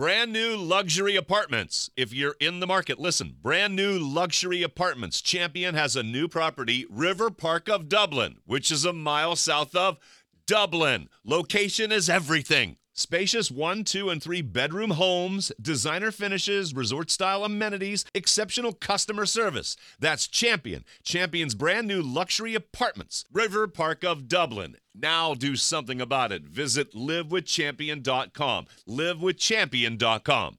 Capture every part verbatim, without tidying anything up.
Brand new luxury apartments. If you're in the market, listen. Brand new luxury apartments. Champion has a new property, River Park of Dublin, which is a mile south of Dublin. Location is everything. Spacious one, two, and three bedroom homes, designer finishes, resort-style amenities, exceptional customer service. That's Champion. Champion's brand new luxury apartments. River Park of Dublin. Now do something about it. Visit live with champion dot com. live with champion dot com.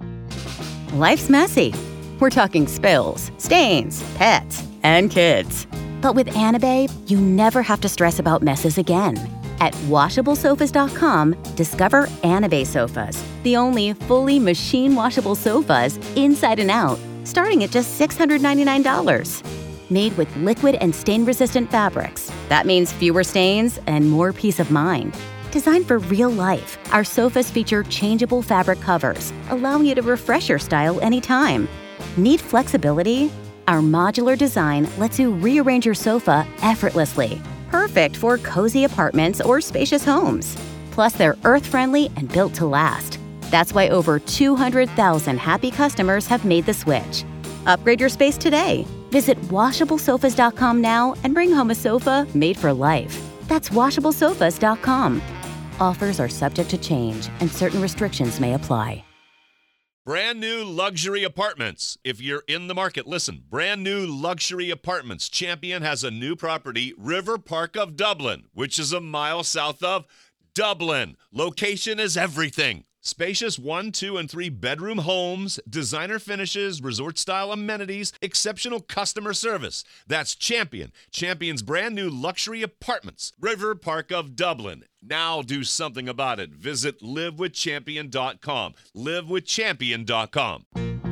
Life's messy. We're talking spills, stains, pets, and kids. But with Anabae, you never have to stress about messes again. At washable sofas dot com, discover Anabae sofas, the only fully machine-washable sofas inside and out, starting at just six hundred ninety-nine dollars. Made with liquid and stain-resistant fabrics. That means fewer stains and more peace of mind. Designed for real life, our sofas feature changeable fabric covers, allowing you to refresh your style anytime. Need flexibility? Our modular design lets you rearrange your sofa effortlessly. Perfect for cozy apartments or spacious homes. Plus, they're earth-friendly and built to last. That's why over two hundred thousand happy customers have made the switch. Upgrade your space today. Visit washable sofas dot com now and bring home a sofa made for life. That's washable sofas dot com. Offers are subject to change and certain restrictions may apply. Brand new luxury apartments. If you're in the market, listen. Brand new luxury apartments. Champion has a new property, River Park of Dublin, which is a mile south of Dublin. Location is everything. Spacious one, two, and three bedroom homes, designer finishes, resort-style amenities, exceptional customer service. That's Champion. Champion's brand new luxury apartments. River Park of Dublin. Now do something about it. Visit live with champion dot com. live with champion dot com.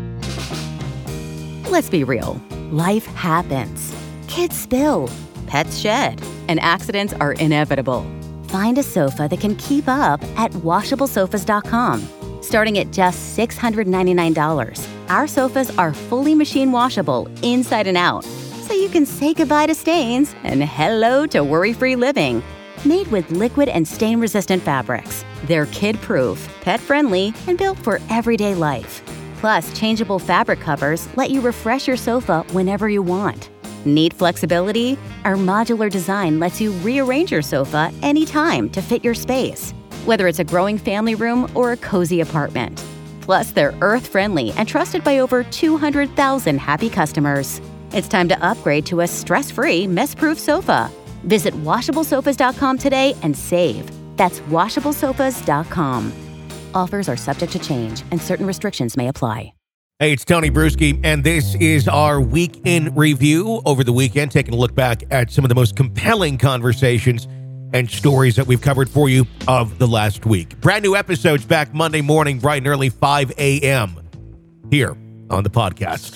Let's be real. Life happens. Kids spill. Pets shed. And accidents are inevitable. Find a sofa that can keep up at washable sofas dot com. Starting at just six hundred ninety-nine dollars, our sofas are fully machine washable inside and out, so you can say goodbye to stains and hello to worry-free living. Made with liquid and stain-resistant fabrics, they're kid-proof, pet-friendly, and built for everyday life. Plus, changeable fabric covers let you refresh your sofa whenever you want. Need flexibility? Our modular design lets you rearrange your sofa anytime to fit your space, whether it's a growing family room or a cozy apartment. Plus, they're earth-friendly and trusted by over two hundred thousand happy customers. It's time to upgrade to a stress-free, mess-proof sofa. Visit washable sofas dot com today and save. That's washable sofas dot com. Offers are subject to change and certain restrictions may apply. Hey, it's Tony Bruschi, and this is our Week in Review over the weekend, taking a look back at some of the most compelling conversations and stories that we've covered for you of the last week. Brand new episodes back Monday morning, bright and early, five a.m. here on the podcast.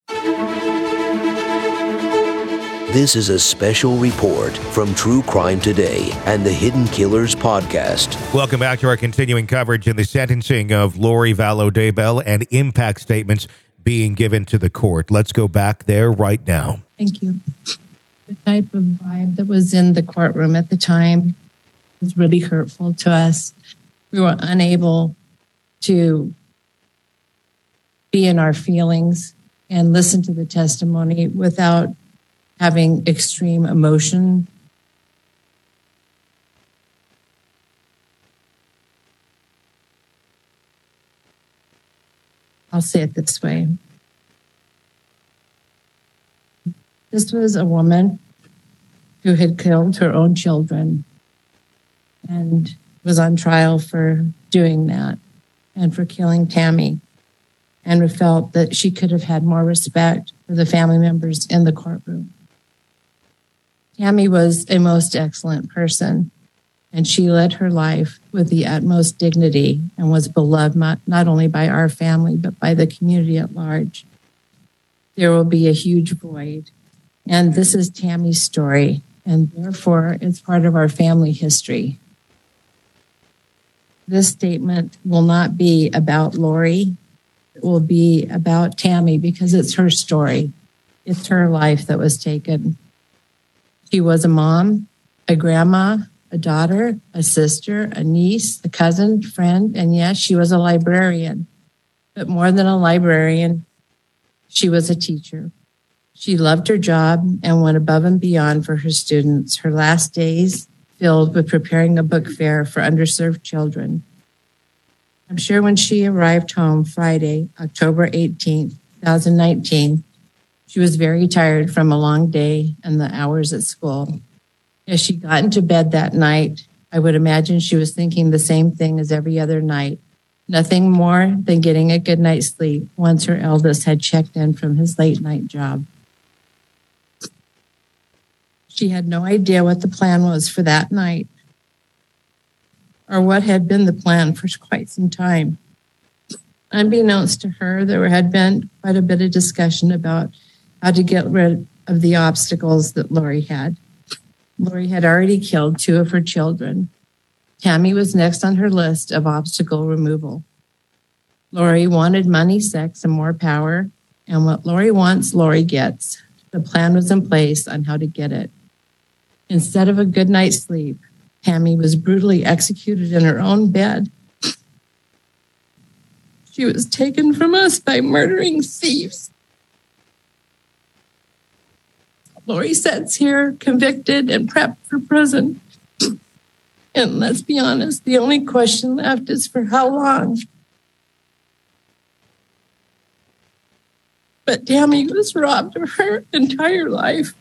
This is a special report from True Crime Today and the Hidden Killers podcast. Welcome back to our continuing coverage in the sentencing of Lori Vallow Daybell and impact statements being given to the court. Let's go back there right now. Thank you. The type of vibe that was in the courtroom at the time was really hurtful to us. We were unable to be in our feelings and listen to the testimony without having extreme emotion. I'll say it this way. This was a woman who had killed her own children and was on trial for doing that and for killing Tammy, and felt that she could have had more respect for the family members in the courtroom. Tammy was a most excellent person, and she led her life with the utmost dignity and was beloved not only by our family, but by the community at large. There will be a huge void, and this is Tammy's story, and therefore it's part of our family history. This statement will not be about Lori. It will be about Tammy because it's her story. It's her life that was taken. She was a mom, a grandma, a daughter, a sister, a niece, a cousin, friend, and yes, she was a librarian. But more than a librarian, she was a teacher. She loved her job and went above and beyond for her students, her last days filled with preparing a book fair for underserved children. I'm sure when she arrived home Friday, October eighteenth, twenty nineteen, she was very tired from a long day and the hours at school. As she got into bed that night, I would imagine she was thinking the same thing as every other night. Nothing more than getting a good night's sleep once her eldest had checked in from his late night job. She had no idea what the plan was for that night, or what had been the plan for quite some time. Unbeknownst to her, there had been quite a bit of discussion about how to get rid of the obstacles that Lori had. Lori had already killed two of her children. Tammy was next on her list of obstacle removal. Lori wanted money, sex, and more power, and what Lori wants, Lori gets. The plan was in place on how to get it. Instead of a good night's sleep, Tammy was brutally executed in her own bed. She was taken from us by murdering thieves. Lori sits here, convicted and prepped for prison. And let's be honest, the only question left is for how long? But Tammy was robbed of her entire life.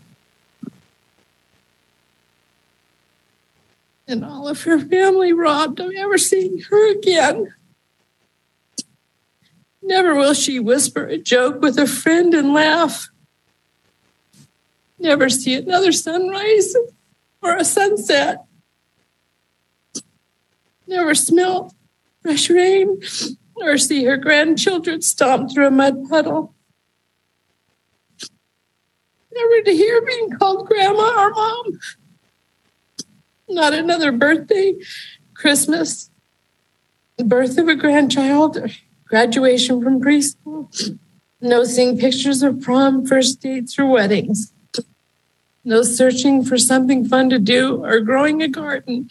And all of her family robbed of ever seeing her again. Never will she whisper a joke with a friend and laugh. Never see another sunrise or a sunset. Never smell fresh rain or see her grandchildren stomp through a mud puddle. Never to hear being called grandma or mom. Not another birthday, Christmas, the birth of a grandchild, or graduation from preschool. No seeing pictures of prom, first dates, or weddings. No searching for something fun to do or growing a garden.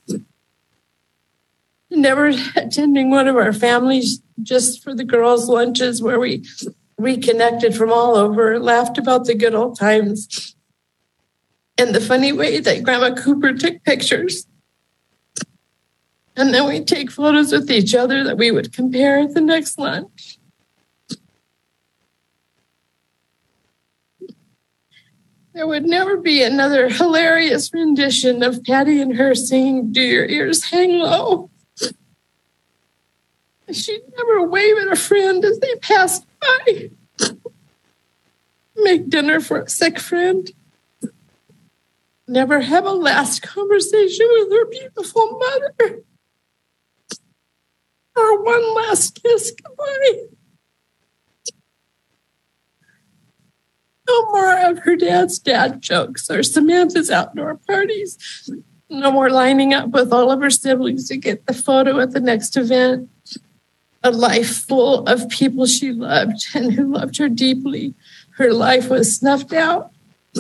Never attending one of our families just for the girls' lunches where we reconnected from all over, laughed about the good old times. And the funny way that Grandma Cooper took pictures. And then we'd take photos with each other that we would compare at the next lunch. There would never be another hilarious rendition of Patty and her singing "Do Your Ears Hang Low." She'd never wave at a friend as they passed by. Make dinner for a sick friend. Never have a last conversation with her beautiful mother. Or one last kiss goodbye. No more of her dad's dad jokes or Samantha's outdoor parties. No more lining up with all of her siblings to get the photo at the next event. A life full of people she loved and who loved her deeply. Her life was snuffed out.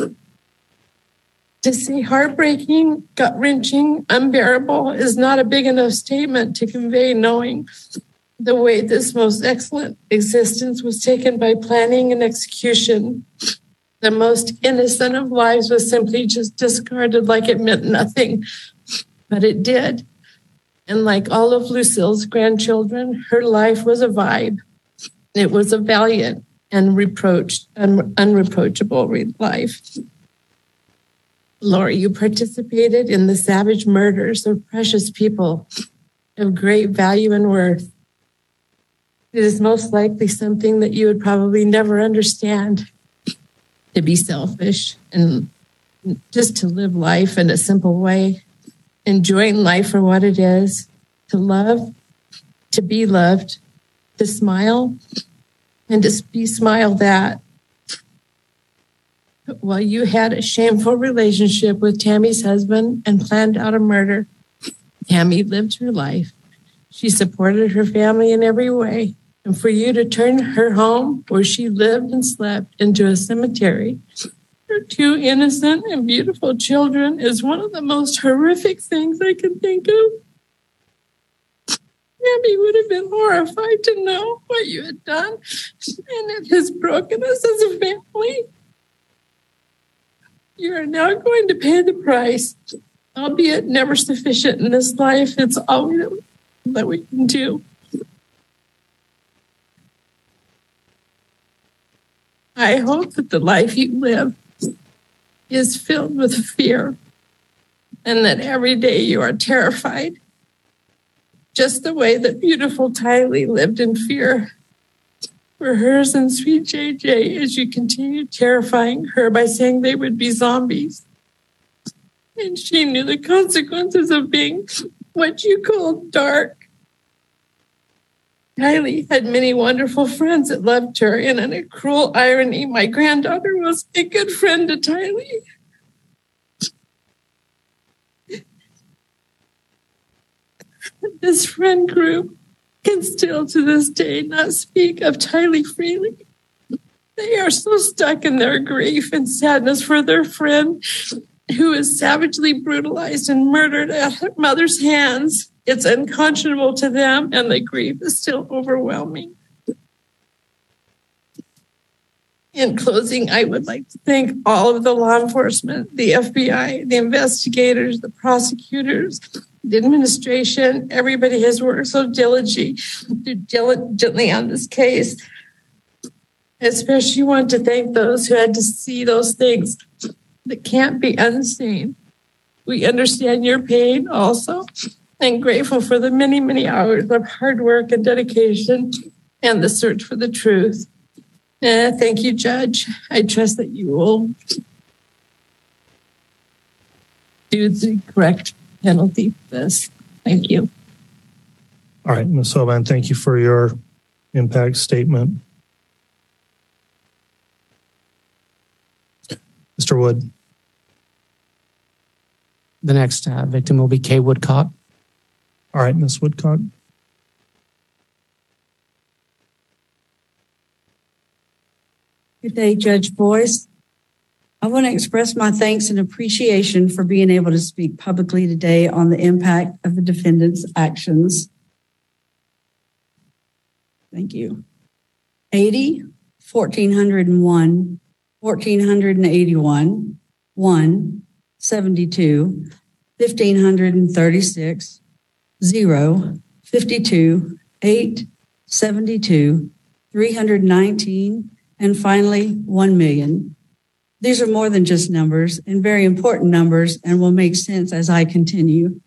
To say heartbreaking, gut-wrenching, unbearable is not a big enough statement to convey knowing the way this most excellent existence was taken by planning and execution. The most innocent of lives was simply just discarded like it meant nothing. But it did. And like all of Lucille's grandchildren, her life was a vibe. It was a valiant and reproached, un- unreproachable life. Lori, you participated in the savage murders of precious people of great value and worth. It is most likely something that you would probably never understand. To be selfish and just to live life in a simple way, enjoying life for what it is, to love, to be loved, to smile, and to be smiled at. While you had a shameful relationship with Tammy's husband and planned out a murder, Tammy lived her life. She supported her family in every way. And for you to turn her home where she lived and slept into a cemetery her two innocent and beautiful children is one of the most horrific things I can think of. Abby would have been horrified to know what you had done and it has broken us as a family. You are now going to pay the price, albeit never sufficient in this life. It's all that we can do. I hope that the life you live is filled with fear and that every day you are terrified, just the way that beautiful Tylee lived in fear for hers and sweet J J as you continue terrifying her by saying they would be zombies. And she knew the consequences of being what you called dark. Tylee had many wonderful friends that loved her, and in a cruel irony, my granddaughter was a good friend to Tylee. This friend group can still to this day not speak of Tylee freely. They are so stuck in their grief and sadness for their friend who is savagely brutalized and murdered at her mother's hands. It's unconscionable to them, and the grief is still overwhelming. In closing, I would like to thank all of the law enforcement, the F B I, the investigators, the prosecutors, the administration. Everybody has worked so diligently, diligently on this case. I especially want to thank those who had to see those things that can't be unseen. We understand your pain also, and grateful for the many, many hours of hard work and dedication and the search for the truth. Uh, thank you, Judge. I trust that you will do the correct penalty for this. Thank you. All right, Miz Hoban, thank you for your impact statement. Mister Wood. The next uh, victim will be Kay Woodcock. All right, Miz Woodcock. Good day, Judge Boyce. I want to express my thanks and appreciation for being able to speak publicly today on the impact of the defendant's actions. Thank you. eighty, fourteen oh one, fourteen eighty-one, one, seventy-two, fifteen thirty-six, zero, fifty-two, eight, seventy-two, three hundred nineteen, and finally, one million. These are more than just numbers and very important numbers and will make sense as I continue.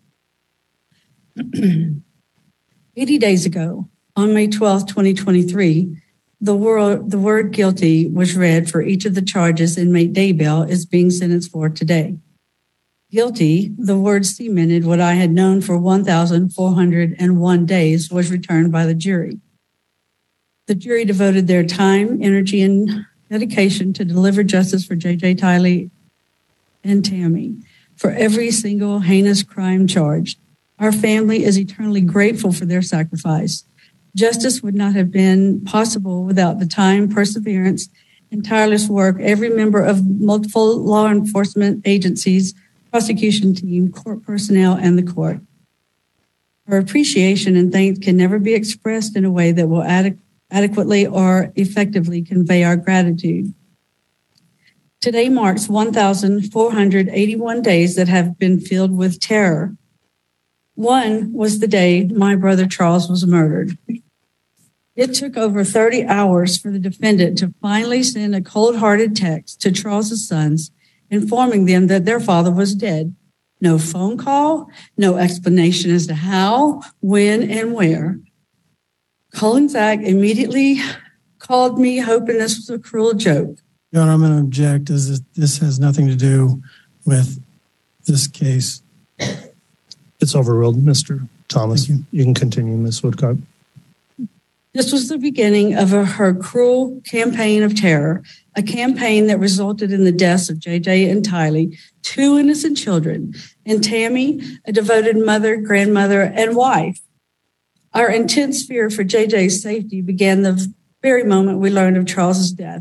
eighty days ago, on May twelfth, twenty twenty-three, the, word, the word guilty was read for each of the charges inmate Daybell is being sentenced for today. Guilty, the word cemented what I had known for one thousand four hundred one days, was returned by the jury. The jury devoted their time, energy, and dedication to deliver justice for J J, Tylee, and Tammy for every single heinous crime charged. Our family is eternally grateful for their sacrifice. Justice would not have been possible without the time, perseverance, and tireless work every member of multiple law enforcement agencies, prosecution team, court personnel, and the court. Our appreciation and thanks can never be expressed in a way that will adequately adequately or effectively convey our gratitude. Today marks one thousand four hundred eighty-one days that have been filled with terror. One was the day my brother Charles was murdered. It took over thirty hours for the defendant to finally send a cold-hearted text to Charles's sons, informing them that their father was dead. No phone call, no explanation as to how, when, and where. Colin Zach immediately called me, hoping this was a cruel joke. Your Honor, I'm going to object, as this, this has nothing to do with this case. It's overruled, Mister Thomas. You. you can continue, Miz Woodcock. This was the beginning of a, her cruel campaign of terror, a campaign that resulted in the deaths of J J and Tylee, two innocent children, and Tammy, a devoted mother, grandmother, and wife. Our intense fear for J J's safety began the very moment we learned of Charles's death.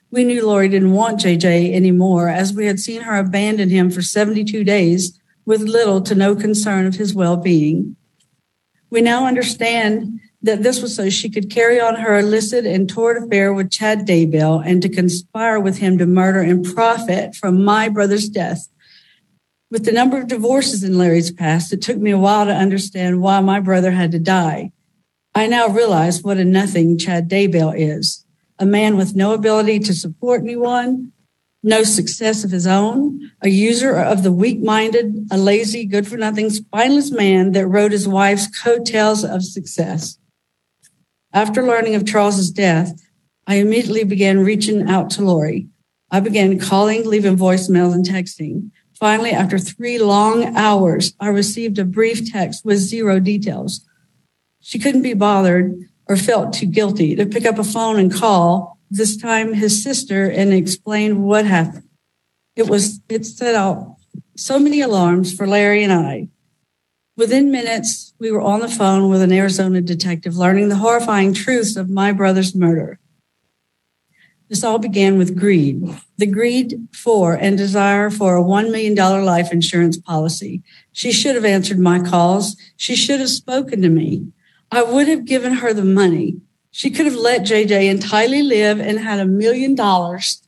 We knew Lori didn't want J J anymore, as we had seen her abandon him for seventy-two days with little to no concern of his well-being. We now understand that this was so she could carry on her illicit and torrid affair with Chad Daybell and to conspire with him to murder and profit from my brother's death. With the number of divorces in Larry's past, it took me a while to understand why my brother had to die. I now realize what a nothing Chad Daybell is, a man with no ability to support anyone, no success of his own, a user of the weak-minded, a lazy, good-for-nothing, spineless man that rode his wife's coattails of success. After learning of Charles's death, I immediately began reaching out to Lori. I began calling, leaving voicemails, and texting. Finally, after three long hours, I received a brief text with zero details. She couldn't be bothered or felt too guilty to pick up a phone and call, this time his sister, and explain what happened. It was, it set out so many alarms for Larry and I. Within minutes, we were on the phone with an Arizona detective learning the horrifying truths of my brother's murder. This all began with greed, the greed for and desire for a one million dollars life insurance policy. She should have answered my calls. She should have spoken to me. I would have given her the money. She could have let J J entirely live and had a million dollars.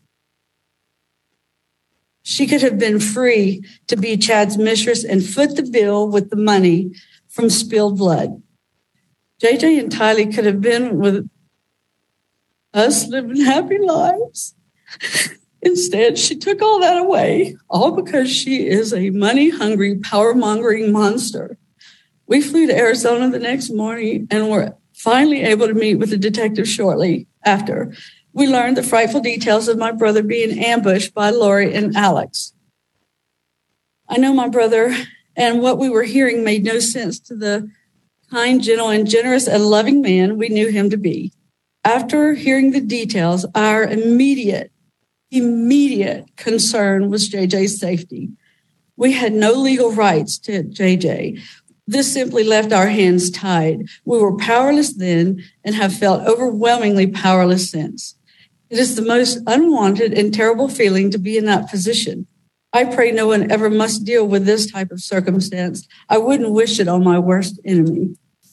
She could have been free to be Chad's mistress and foot the bill with the money from spilled blood. J J and Tylee could have been with us living happy lives. Instead, she took all that away, all because she is a money-hungry, power-mongering monster. We flew to Arizona the next morning and were finally able to meet with the detective shortly after. We learned the frightful details of my brother being ambushed by Lori and Alex. I know my brother, and what we were hearing made no sense to the kind, gentle, and generous and loving man we knew him to be. After hearing the details, our immediate, immediate concern was J J's safety. We had no legal rights to J J. This simply left our hands tied. We were powerless then and have felt overwhelmingly powerless since. It is the most unwanted and terrible feeling to be in that position. I pray no one ever must deal with this type of circumstance. I wouldn't wish it on my worst enemy.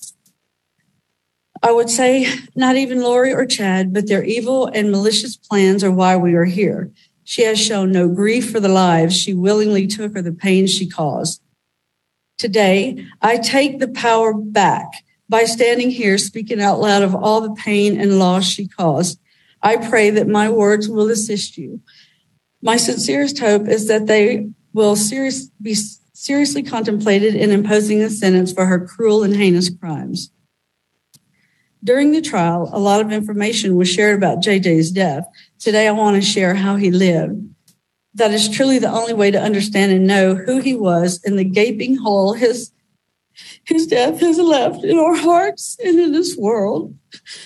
I would say not even Lori or Chad, but their evil and malicious plans are why we are here. She has shown no grief for the lives she willingly took or the pain she caused. Today, I take the power back by standing here speaking out loud of all the pain and loss she caused. I pray that my words will assist you. My sincerest hope is that they will serious, be seriously contemplated in imposing a sentence for her cruel and heinous crimes. During the trial, a lot of information was shared about J J's death. Today, I want to share how he lived. That is truly the only way to understand and know who he was and the gaping hole his, his death has left in our hearts and in this world.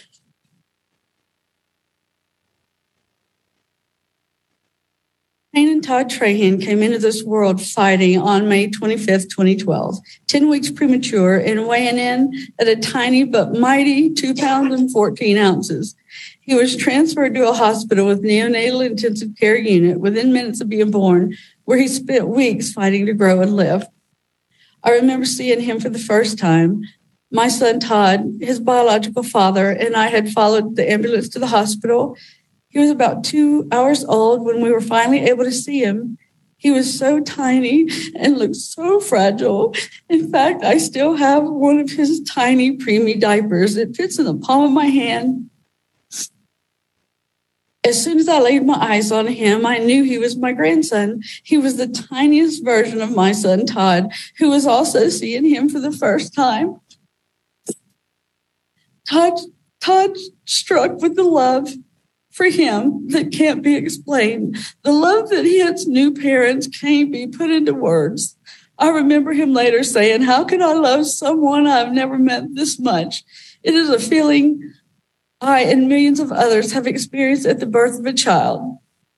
Payne and Todd Trahan came into this world fighting on May twenty-fifth, twenty twelve, ten weeks premature and weighing in at a tiny but mighty two pounds and fourteen ounces. He was transferred to a hospital with neonatal intensive care unit within minutes of being born, where he spent weeks fighting to grow and live. I remember seeing him for the first time. My son Todd, his biological father, and I had followed the ambulance to the hospital. He was about two hours old when we were finally able to see him. He was so tiny and looked so fragile. In fact, I still have one of his tiny preemie diapers. It fits in the palm of my hand. As soon as I laid my eyes on him, I knew he was my grandson. He was the tiniest version of my son, Todd, who was also seeing him for the first time. Todd, Todd struck with the love for him that can't be explained. The love that he has new parents can't be put into words. I remember him later saying, "How can I love someone I've never met this much?" It is a feeling I and millions of others have experienced at the birth of a child.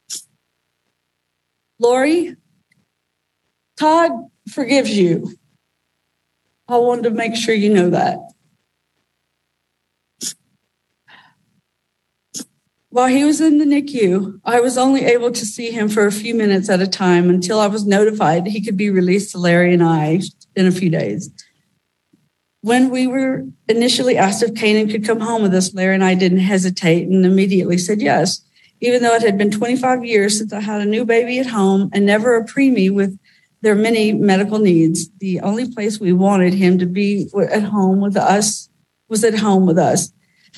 Lori, Todd forgives you. I wanted to make sure you know that. While he was in the N I C U, I was only able to see him for a few minutes at a time until I was notified he could be released to Larry and I in a few days. When we were initially asked if Canaan could come home with us, Larry and I didn't hesitate and immediately said yes, even though it had been twenty-five years since I had a new baby at home and never a preemie with their many medical needs. The only place we wanted him to be at home with us was at home with us.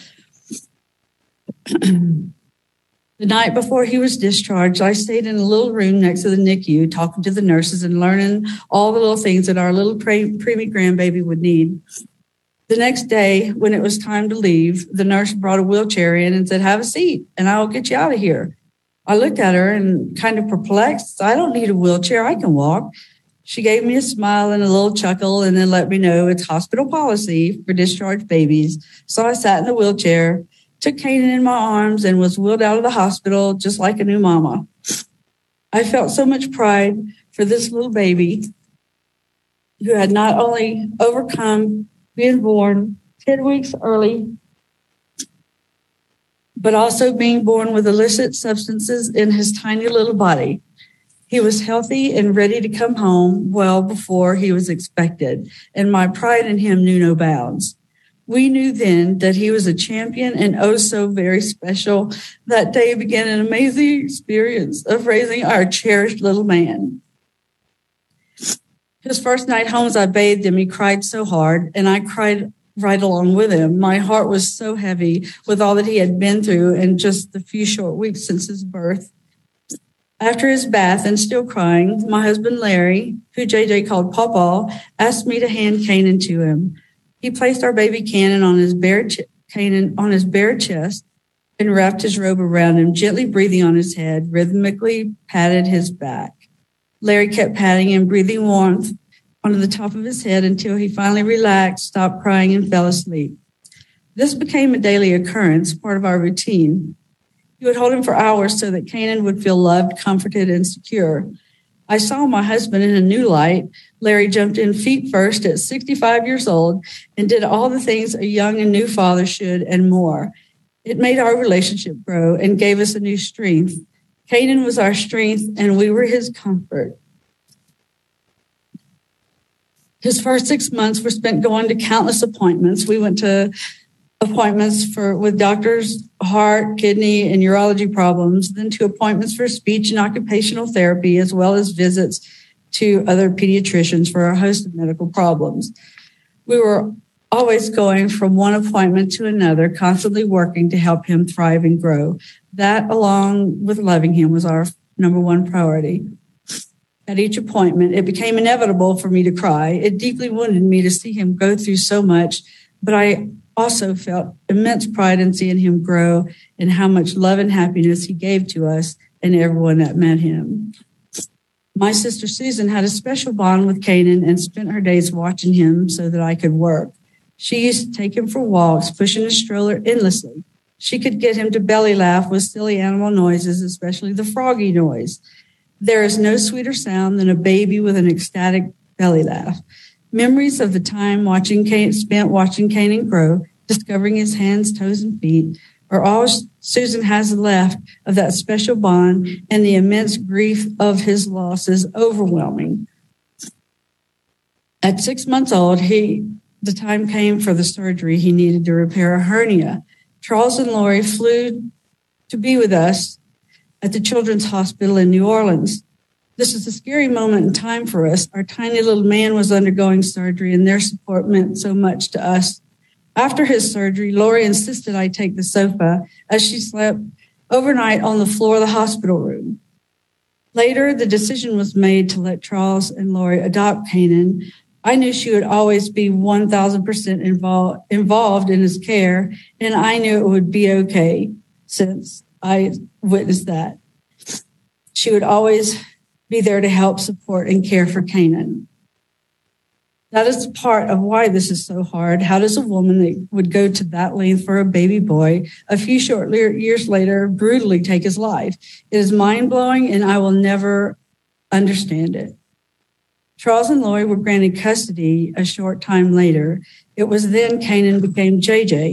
The night before he was discharged, I stayed in a little room next to the N I C U, talking to the nurses and learning all the little things that our little pre- preemie grandbaby would need. The next day, when it was time to leave, the nurse brought a wheelchair in and said, "Have a seat, and I'll get you out of here." I looked at her and kind of perplexed. "I don't need a wheelchair. I can walk." She gave me a smile and a little chuckle and then let me know it's hospital policy for discharged babies. So I sat in the wheelchair, took Canaan in my arms, and was wheeled out of the hospital just like a new mama. I felt so much pride for this little baby who had not only overcome being born ten weeks early, but also being born with illicit substances in his tiny little body. He was healthy and ready to come home well before he was expected, and my pride in him knew no bounds. We knew then that he was a champion and oh so very special. That day began an amazing experience of raising our cherished little man. His first night home, as I bathed him, he cried so hard, and I cried right along with him. My heart was so heavy with all that he had been through in just the few short weeks since his birth. After his bath and still crying, my husband Larry, who J J called Pawpaw, asked me to hand Canaan to him. He placed our baby Canaan on his bare ch- Canaan on his bare chest and wrapped his robe around him, gently breathing on his head, rhythmically patted his back. Larry kept patting him, breathing warmth onto the top of his head until he finally relaxed, stopped crying, and fell asleep. This became a daily occurrence, part of our routine. He would hold him for hours so that Canaan would feel loved, comforted, and secure. I saw my husband in a new light. Larry jumped in feet first at sixty-five years old and did all the things a young and new father should and more. It made our relationship grow and gave us a new strength. Canaan was our strength, and we were his comfort. His first six months were spent going to countless appointments. We went to appointments for with doctors, heart, kidney, and urology problems, then to appointments for speech and occupational therapy, as well as visits to other pediatricians for a host of medical problems. We were always going from one appointment to another, constantly working to help him thrive and grow. That, along with loving him, was our number one priority. At each appointment, it became inevitable for me to cry. It deeply wounded me to see him go through so much, but I also felt immense pride in seeing him grow and how much love and happiness he gave to us and everyone that met him. My sister Susan had a special bond with Canaan and spent her days watching him so that I could work. She used to take him for walks, pushing his stroller endlessly. She could get him to belly laugh with silly animal noises, especially the froggy noise. There is no sweeter sound than a baby with an ecstatic belly laugh. Memories of the time watching Canaan, spent watching Canaan grow, discovering his hands, toes, and feet, are all Susan has left of that special bond, and the immense grief of his loss is overwhelming. At six months old, he the time came for the surgery he needed to repair a hernia. Charles and Lori flew to be with us at the Children's Hospital in New Orleans. This is a scary moment in time for us. Our tiny little man was undergoing surgery, and their support meant so much to us. After his surgery, Lori insisted I take the sofa as she slept overnight on the floor of the hospital room. Later, the decision was made to let Charles and Lori adopt Canaan. I knew she would always be one thousand percent involved, involved in his care, and I knew it would be okay since I witnessed that. She would always be there to help support and care for Canaan. That is part of why this is so hard. How does a woman that would go to that length for a baby boy a few short years later brutally take his life? It is mind-blowing, and I will never understand it. Charles and Lori were granted custody a short time later. It was then Canaan became J J.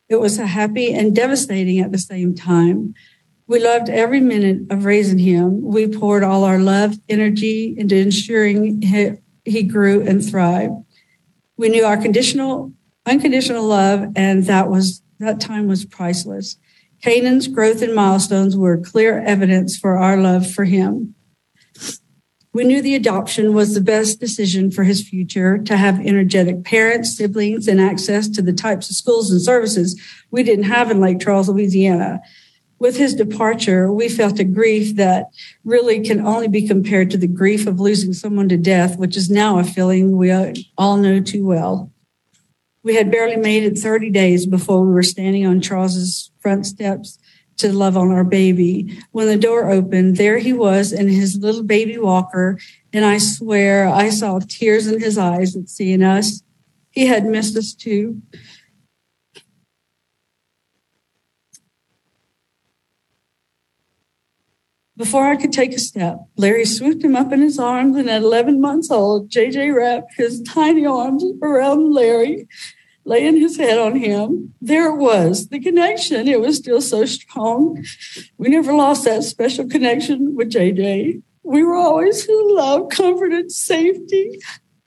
It was happy and devastating at the same time. We loved every minute of raising him. We poured all our love, energy into ensuring he, he grew and thrived. We knew our conditional, unconditional love, and that was that time was priceless. Canaan's growth and milestones were clear evidence for our love for him. We knew the adoption was the best decision for his future, to have energetic parents, siblings, and access to the types of schools and services we didn't have in Lake Charles, Louisiana. With his departure, we felt a grief that really can only be compared to the grief of losing someone to death, which is now a feeling we all know too well. We had barely made it thirty days before we were standing on Charles's front steps to love on our baby. When the door opened, there he was in his little baby walker, and I swear I saw tears in his eyes at seeing us. He had missed us too. Before I could take a step, Larry swooped him up in his arms, and at eleven months old, J J wrapped his tiny arms around Larry, laying his head on him. There it was, the connection. It was still so strong. We never lost that special connection with J J. We were always his love, comfort, and safety.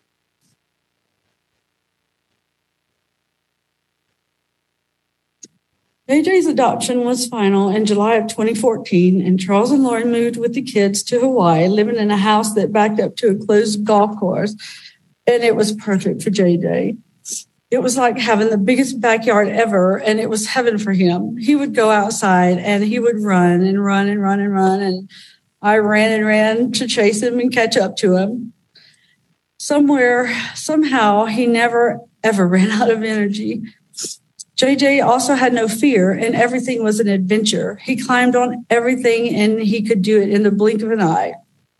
J J's adoption was final in July of twenty fourteen, and Charles and Lori moved with the kids to Hawaii, living in a house that backed up to a closed golf course, and it was perfect for J J. It was like having the biggest backyard ever, and it was heaven for him. He would go outside, and he would run and run and run and run, and I ran and ran to chase him and catch up to him. Somewhere, somehow, he never, ever ran out of energy. J J also had no fear, and everything was an adventure. He climbed on everything, and he could do it in the blink of an eye.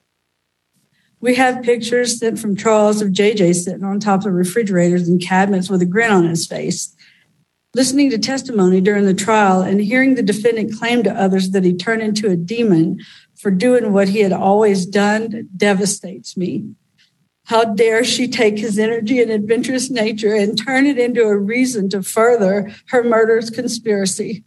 We have pictures sent from Charles of J J sitting on top of refrigerators and cabinets with a grin on his face. Listening to testimony during the trial and hearing the defendant claim to others that he turned into a demon for doing what he had always done devastates me. How dare she take his energy and adventurous nature and turn it into a reason to further her murderous conspiracy?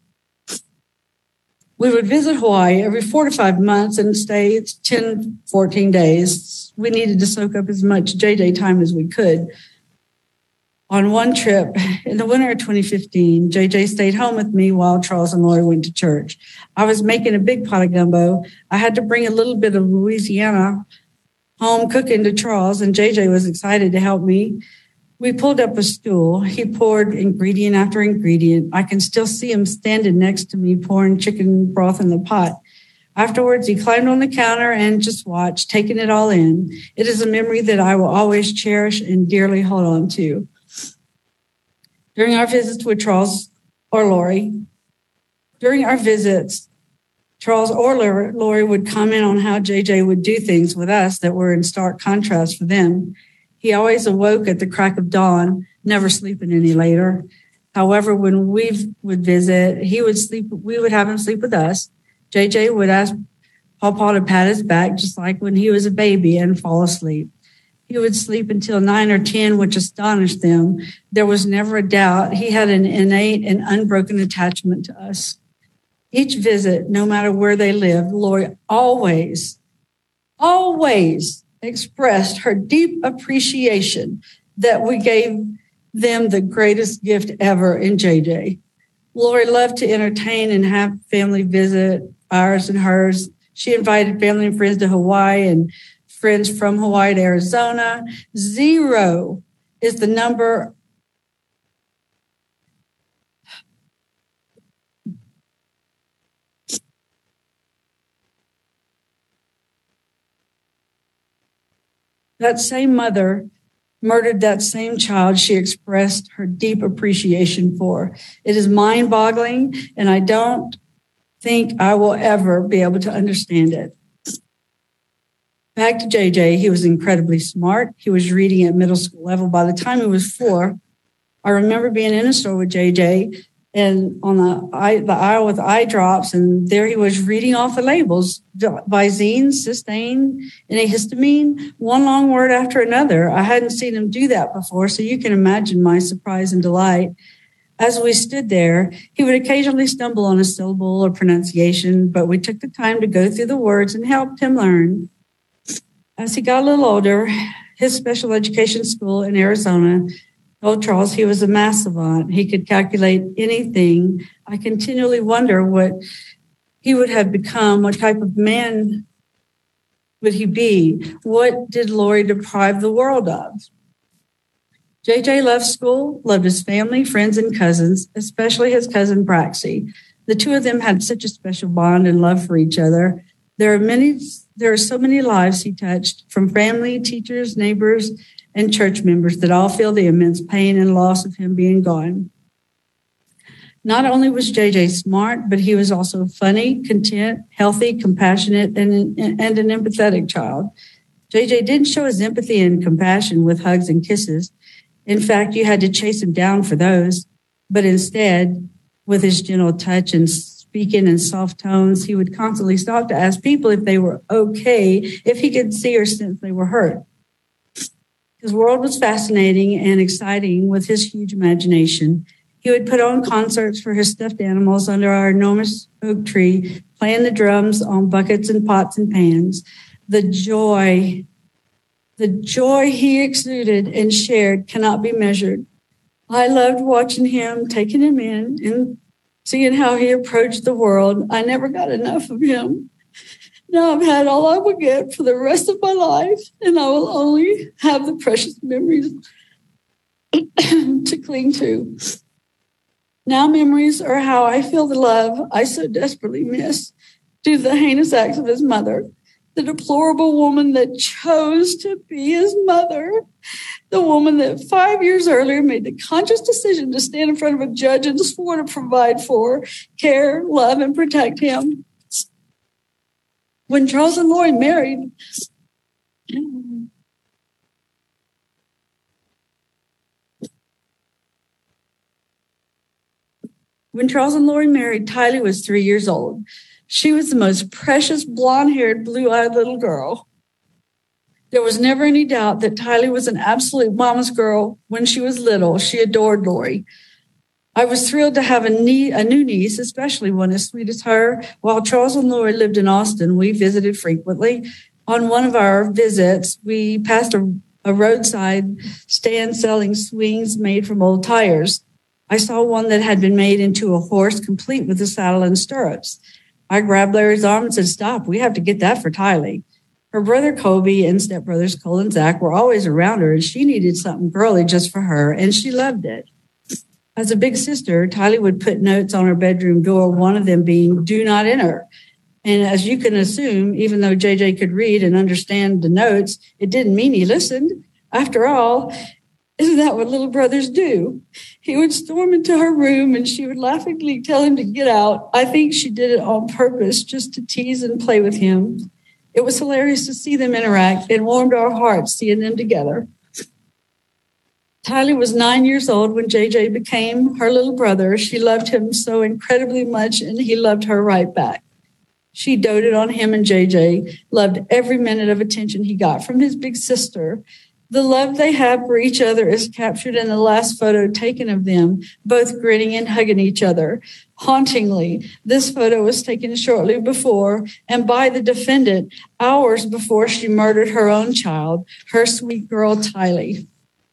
We would visit Hawaii every four to five months and stay ten, fourteen days. We needed to soak up as much J J time as we could. On one trip in the winter of twenty fifteen, J J stayed home with me while Charles and Lori went to church. I was making a big pot of gumbo. I had to bring a little bit of Louisiana home cooking to Charles, and J J was excited to help me. We pulled up a stool. He poured ingredient after ingredient. I can still see him standing next to me pouring chicken broth in the pot. Afterwards, he climbed on the counter and just watched, taking it all in. It is a memory that I will always cherish and dearly hold on to. During our visits with Charles or Lori, during our visits, Charles or Lori would comment on how J J would do things with us that were in stark contrast for them. He always awoke at the crack of dawn, never sleeping any later. However, when we would visit, he would sleep. We would have him sleep with us. J J would ask Pawpaw to pat his back, just like when he was a baby, and fall asleep. He would sleep until nine or ten, which astonished them. There was never a doubt he had an innate and unbroken attachment to us. Each visit, no matter where they lived, Lori always, always expressed her deep appreciation that we gave them the greatest gift ever in J J. Lori loved to entertain and have family visit, ours and hers. She invited family and friends to Hawaii and friends from Hawaii to Arizona. Zero is the number that same mother murdered that same child she expressed her deep appreciation for. It is mind-boggling, and I don't think I will ever be able to understand it. Back to J J, he was incredibly smart. He was reading at middle school level by the time he was four. I remember being in a store with J J and on the, eye, the aisle with eye drops, and there he was reading off the labels, Visine, Cysteine, antihistamine, one long word after another. I hadn't seen him do that before, so you can imagine my surprise and delight. As we stood there, he would occasionally stumble on a syllable or pronunciation, but we took the time to go through the words and helped him learn. As he got a little older, his special education school in Arizona told Charles he was a math savant. He could calculate anything. I continually wonder what he would have become, what type of man would he be? What did Lori deprive the world of? J J loved school, loved his family, friends, and cousins, especially his cousin Braxy. The two of them had such a special bond and love for each other. There are many, there are so many lives he touched, from family, teachers, neighbors, and church members that all feel the immense pain and loss of him being gone. Not only was J J smart, but he was also funny, content, healthy, compassionate, and, and an empathetic child. J J didn't show his empathy and compassion with hugs and kisses. In fact, you had to chase him down for those. But instead, with his gentle touch and speaking in soft tones, he would constantly stop to ask people if they were okay, if he could see or sense they were hurt. His world was fascinating and exciting with his huge imagination. He would put on concerts for his stuffed animals under our enormous oak tree, playing the drums on buckets and pots and pans. The joy, the joy he exuded and shared cannot be measured. I loved watching him, taking him in, and seeing how he approached the world. I never got enough of him. Now I've had all I will get for the rest of my life, and I will only have the precious memories to cling to. Now memories are how I feel the love I so desperately miss due to the heinous acts of his mother, the deplorable woman that chose to be his mother, the woman that five years earlier made the conscious decision to stand in front of a judge and swore to provide for, care, love, and protect him. When Charles and Lori married, When Charles and Lori married, Tylee was three years old. She was the most precious, blonde-haired, blue-eyed little girl. There was never any doubt that Tylee was an absolute mama's girl. When she was little, she adored Lori. I was thrilled to have a, nie- a new niece, especially one as sweet as her. While Charles and Lori lived in Austin, we visited frequently. On one of our visits, we passed a, a roadside stand selling swings made from old tires. I saw one that had been made into a horse, complete with a saddle and stirrups. I grabbed Larry's arm and said, "Stop, we have to get that for Tylee." Her brother Kobe and stepbrothers Cole and Zach were always around her, and she needed something girly just for her, and she loved it. As a big sister, Tylee would put notes on her bedroom door, one of them being, "Do not enter." And as you can assume, even though J J could read and understand the notes, it didn't mean he listened. After all, isn't that what little brothers do? He would storm into her room and she would laughingly tell him to get out. I think she did it on purpose, just to tease and play with him. It was hilarious to see them interact and warmed our hearts seeing them together. Tylee was nine years old when J J became her little brother. She loved him so incredibly much, and he loved her right back. She doted on him, and J J loved every minute of attention he got from his big sister. The love they have for each other is captured in the last photo taken of them, both grinning and hugging each other. Hauntingly, this photo was taken shortly before and by the defendant hours before she murdered her own child, her sweet girl, Tylee.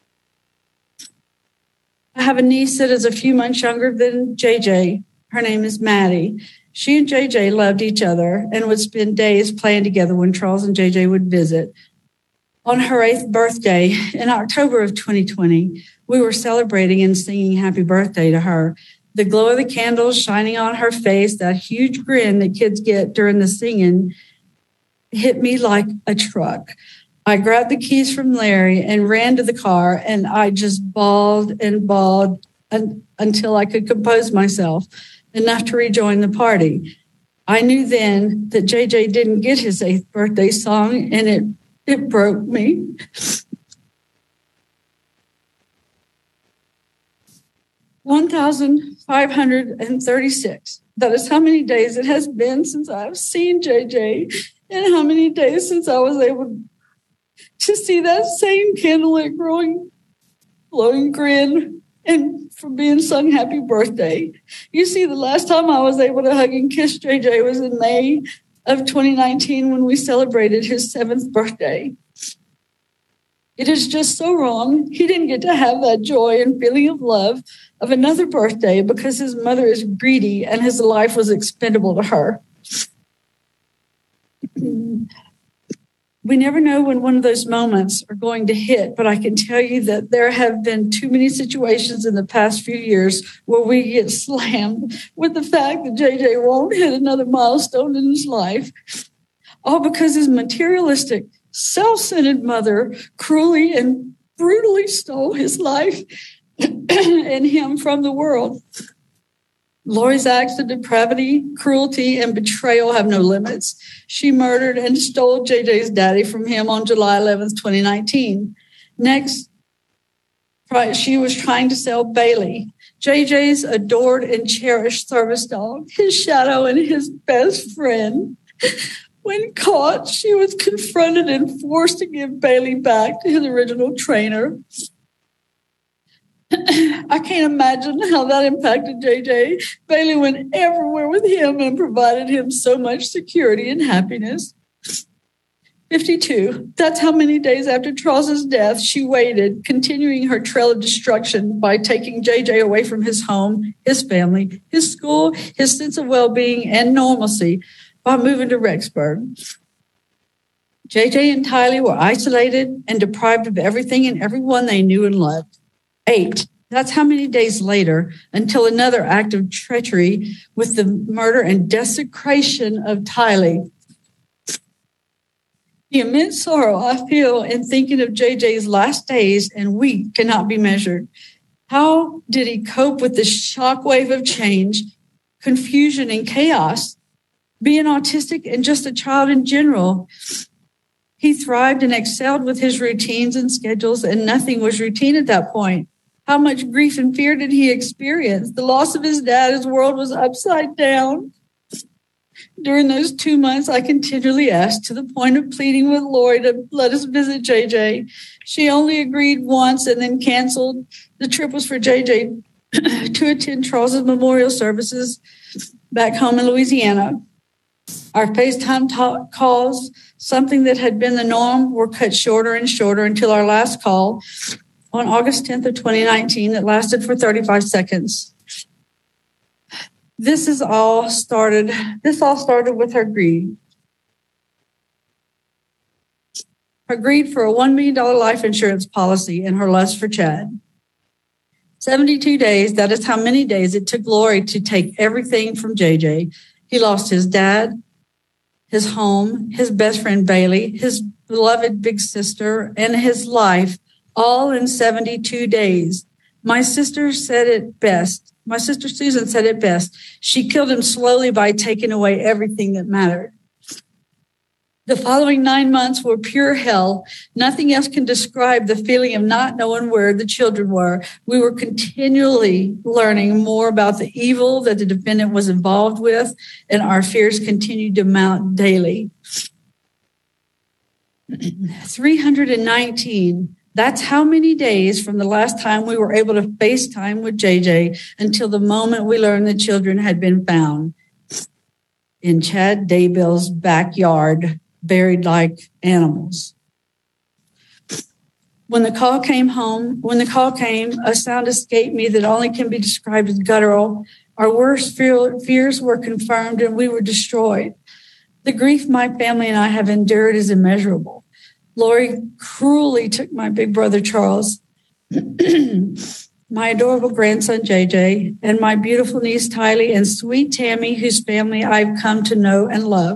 I have a niece that is a few months younger than J J. Her name is Maddie. She and J J loved each other and would spend days playing together when Charles and J J would visit. On her eighth birthday in October of twenty twenty, we were celebrating and singing happy birthday to her. The glow of the candles shining on her face, that huge grin that kids get during the singing, hit me like a truck. I grabbed the keys from Larry and ran to the car, and I just bawled and bawled un- until I could compose myself enough to rejoin the party. I knew then that J J didn't get his eighth birthday song, and it It broke me. one thousand five hundred thirty-six. That is how many days it has been since I've seen J J, and how many days since I was able to see that same candlelit growing, glowing grin and for being sung happy birthday. You see, the last time I was able to hug and kiss J J was in May of twenty nineteen when we celebrated his seventh birthday. It is just so wrong. He didn't get to have that joy and feeling of love of another birthday because his mother is greedy and his life was expendable to her. We never know when one of those moments are going to hit, but I can tell you that there have been too many situations in the past few years where we get slammed with the fact that J J won't hit another milestone in his life, all because his materialistic, self-centered mother cruelly and brutally stole his life and him from the world. Lori's acts of depravity, cruelty, and betrayal have no limits. She murdered and stole J J's daddy from him on July eleventh, twenty nineteen. Next, she was trying to sell Bailey, J J's adored and cherished service dog, his shadow and his best friend. When caught, she was confronted and forced to give Bailey back to his original trainer. I can't imagine how that impacted J J. Bailey went everywhere with him and provided him so much security and happiness. fifty-two. That's how many days after Charles's death she waited, continuing her trail of destruction by taking J J away from his home, his family, his school, his sense of well-being and normalcy by moving to Rexburg. J J and Tylee were isolated and deprived of everything and everyone they knew and loved. Eight. That's how many days later until another act of treachery with the murder and desecration of Tylee. The immense sorrow I feel in thinking of J J's last days and week cannot be measured. How did he cope with the shockwave of change, confusion, and chaos? Being autistic and just a child in general, he thrived and excelled with his routines and schedules, and nothing was routine at that point. How much grief and fear did he experience? The loss of his dad, his world was upside down. During those two months, I continually asked, to the point of pleading with Lori to let us visit J J. She only agreed once and then canceled. The trip was for J J to attend Charles's memorial services back home in Louisiana. Our FaceTime talk calls, something that had been the norm, were cut shorter and shorter until our last call on August tenth of twenty nineteen that lasted for thirty-five seconds. This is all started, this all started with her greed. Her greed for a one million dollars life insurance policy and her lust for Chad. seventy-two days, that is how many days it took Lori to take everything from J J. He lost his dad, his home, his best friend Bailey, his beloved big sister, and his life, all in seventy-two days. My sister said it best. My sister Susan said it best. She killed him slowly by taking away everything that mattered. The following nine months were pure hell. Nothing else can describe the feeling of not knowing where the children were. We were continually learning more about the evil that the defendant was involved with, and our fears continued to mount daily. three hundred nineteen. That's how many days from the last time we were able to FaceTime with J J until the moment we learned the children had been found in Chad Daybell's backyard, buried like animals. When the call came home, when the call came, a sound escaped me that only can be described as guttural. Our worst fear, fears were confirmed and we were destroyed. The grief my family and I have endured is immeasurable. Lori cruelly took my big brother, Charles, my adorable grandson, J J, and my beautiful niece, Tylee, and sweet Tammy, whose family I've come to know and love.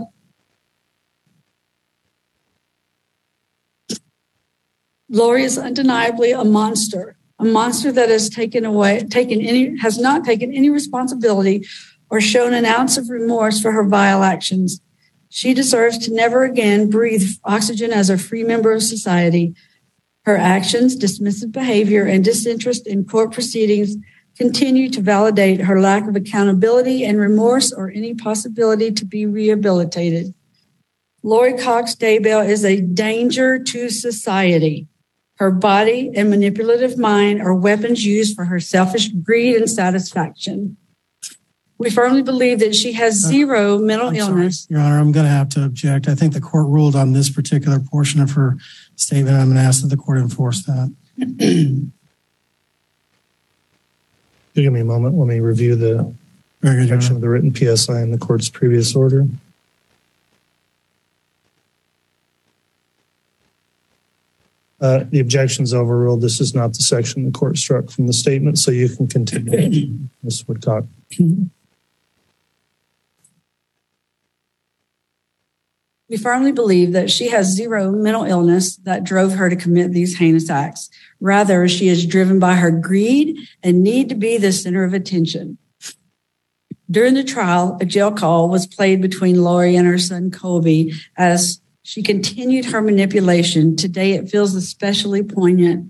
Lori is undeniably a monster, a monster that has taken away, taken any, has not taken any responsibility or shown an ounce of remorse for her vile actions. She deserves to never again breathe oxygen as a free member of society. Her actions, dismissive behavior, and disinterest in court proceedings continue to validate her lack of accountability and remorse or any possibility to be rehabilitated. Lori Cox Daybell is a danger to society. Her body and manipulative mind are weapons used for her selfish greed and satisfaction. We firmly believe that she has zero mental I'm sorry, illness. Your Honor, I'm going to have to object. I think the court ruled on this particular portion of her statement. I'm going to ask that the court enforce that. Give me a moment. Let me review the Very good, Your section Honor. of the written P S I in the court's previous order. Uh, the objection's overruled. This is not the section the court struck from the statement, so you can continue, Miz Woodcock. We firmly believe that she has zero mental illness that drove her to commit these heinous acts. Rather, she is driven by her greed and need to be the center of attention. During the trial, a jail call was played between Lori and her son Colby as she continued her manipulation. Today, it feels especially poignant.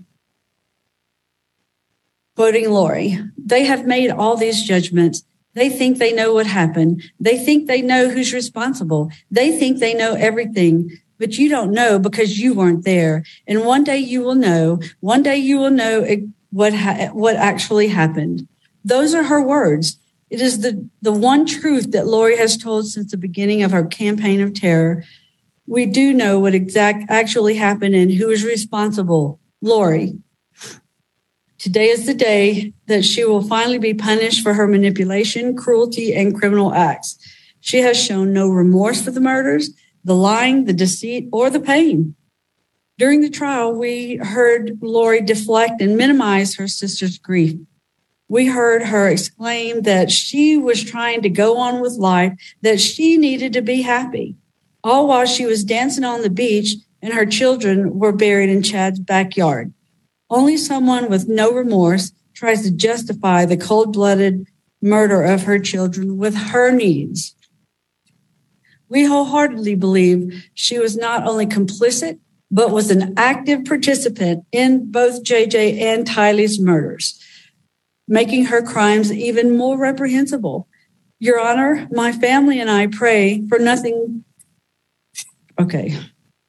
Quoting Lori, "They have made all these judgments. They think they know what happened. They think they know who's responsible. They think they know everything, but you don't know because you weren't there. And one day you will know. One day you will know what ha- what actually happened." Those are her words. It is the, the one truth that Lori has told since the beginning of her campaign of terror. We do know what exact actually happened and who is responsible. Lori. Today is the day that she will finally be punished for her manipulation, cruelty, and criminal acts. She has shown no remorse for the murders, the lying, the deceit, or the pain. During the trial, we heard Lori deflect and minimize her sister's grief. We heard her exclaim that she was trying to go on with life, that she needed to be happy, all while she was dancing on the beach and her children were buried in Chad's backyard. Only someone with no remorse tries to justify the cold-blooded murder of her children with her needs. We wholeheartedly believe she was not only complicit, but was an active participant in both J J and Tylee's murders, making her crimes even more reprehensible. Your Honor, my family and I pray for nothing. Okay.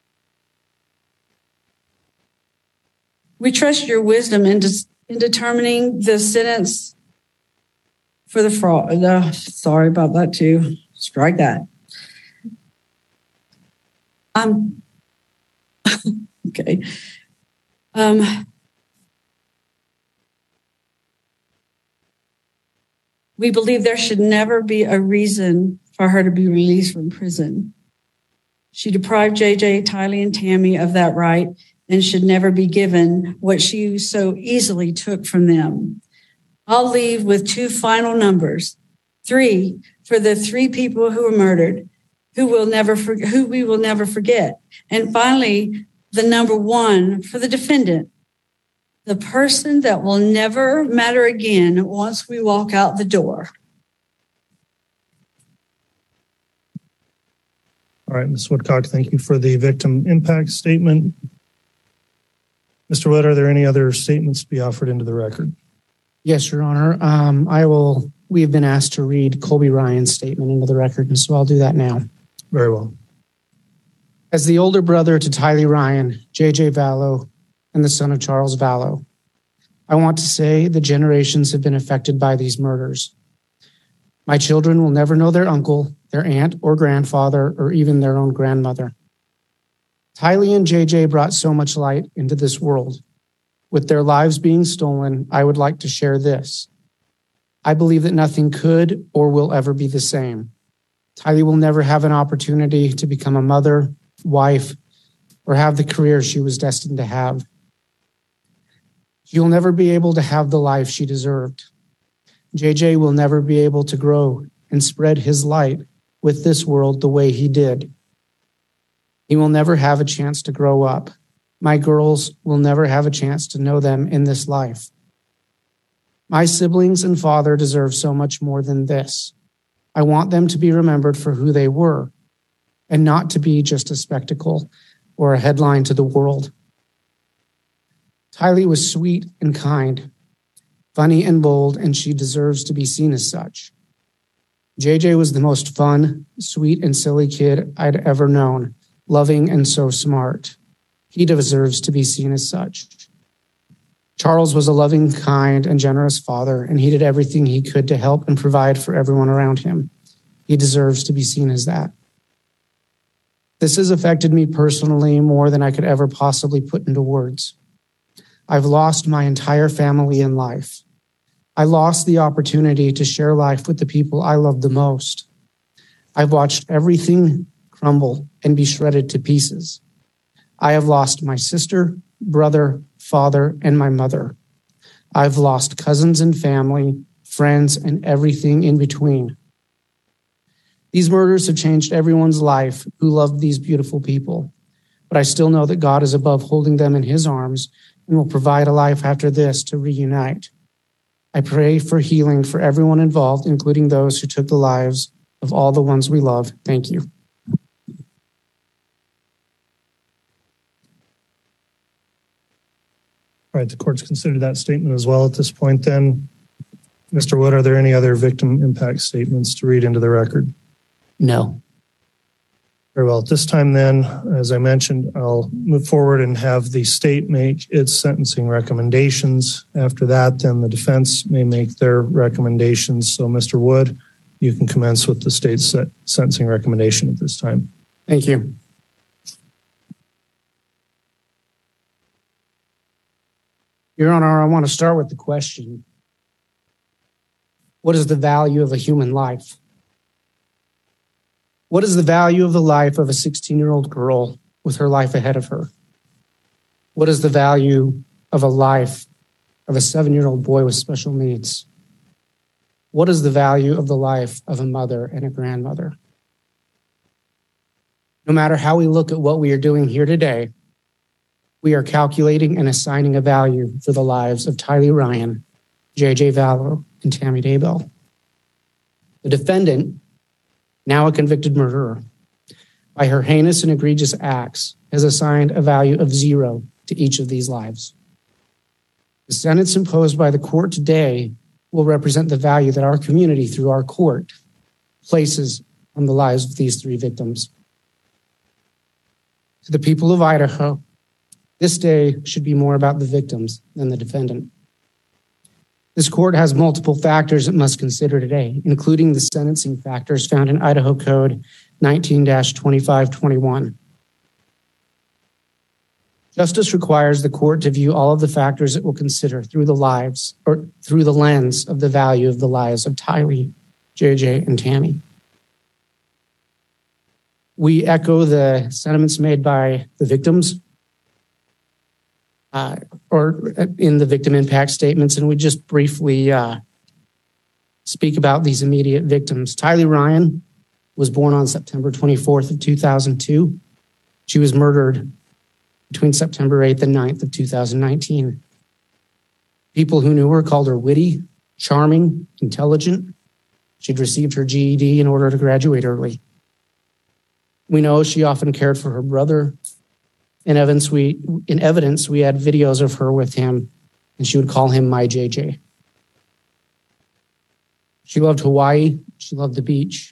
We trust your wisdom in, dis- in determining the sentence for the fraud. Uh, sorry about that too. Strike that. Um. Okay. Um. We believe there should never be a reason for her to be released from prison. She deprived J J, Tylee, and Tammy of that right and should never be given what she so easily took from them. I'll leave with two final numbers. Three for the three people who were murdered, who will never for, who we will never forget. And finally, the number one for the defendant, the person that will never matter again once we walk out the door. All right, Miz Woodcock, thank you for the victim impact statement. Mister Wood, are there any other statements to be offered into the record? Yes, Your Honor. Um, I will. We have been asked to read Colby Ryan's statement into the record, and so I'll do that now. Very well. As the older brother to Tylee Ryan, J J Vallow, and the son of Charles Vallow, I want to say the generations have been affected by these murders. My children will never know their uncle, their aunt or grandfather, or even their own grandmother. Tylee and J J brought so much light into this world. With their lives being stolen, I would like to share this. I believe that nothing could or will ever be the same. Tylee will never have an opportunity to become a mother, wife, or have the career she was destined to have. She will never be able to have the life she deserved. J J will never be able to grow and spread his light with this world the way he did. He will never have a chance to grow up. My girls will never have a chance to know them in this life. My siblings and father deserve so much more than this. I want them to be remembered for who they were and not to be just a spectacle or a headline to the world. Tylee was sweet and kind, funny and bold, and she deserves to be seen as such. J J was the most fun, sweet, and silly kid I'd ever known, loving and so smart. He deserves to be seen as such. Charles was a loving, kind, and generous father, and he did everything he could to help and provide for everyone around him. He deserves to be seen as that. This has affected me personally more than I could ever possibly put into words. I've lost my entire family in life. I lost the opportunity to share life with the people I love the most. I've watched everything crumble and be shredded to pieces. I have lost my sister, brother, father, and my mother. I've lost cousins and family, friends, and everything in between. These murders have changed everyone's life who loved these beautiful people, but I still know that God is above holding them in his arms and will provide a life after this to reunite. I pray for healing for everyone involved, including those who took the lives of all the ones we love. Thank you. All right, the court's considered that statement as well at this point then. Mister Wood, are there any other victim impact statements to read into the record? No. Very well. At this time then, as I mentioned, I'll move forward and have the state make its sentencing recommendations. After that, then the defense may make their recommendations. So, Mister Wood, you can commence with the state's sentencing recommendation at this time. Thank you. Your Honor, I want to start with the question. What is the value of a human life? What is the value of the life of a sixteen-year-old girl with her life ahead of her? What is the value of a life of a seven-year-old boy with special needs? What is the value of the life of a mother and a grandmother? No matter how we look at what we are doing here today, we are calculating and assigning a value for the lives of Tylee Ryan, J J Vallow, and Tammy Daybell. The defendant, now a convicted murderer, by her heinous and egregious acts, has assigned a value of zero to each of these lives. The sentence imposed by the court today will represent the value that our community, through our court, places on the lives of these three victims. To the people of Idaho, this day should be more about the victims than the defendant. This court has multiple factors it must consider today, including the sentencing factors found in Idaho Code nineteen dash twenty-five twenty-one. Justice requires the court to view all of the factors it will consider through the lives or through the lens of the value of the lives of Tylee, J J, and Tammy. We echo the sentiments made by the victims uh, or in the victim impact statements, and we just briefly uh, speak about these immediate victims. Tylee Ryan was born on September twenty-fourth of two thousand two. She was murdered between September eighth and ninth of two thousand nineteen. People who knew her called her witty, charming, intelligent. She'd received her G E D in order to graduate early. We know she often cared for her brother. In evidence, we, in evidence, we had videos of her with him, and she would call him my J J. She loved Hawaii. She loved the beach.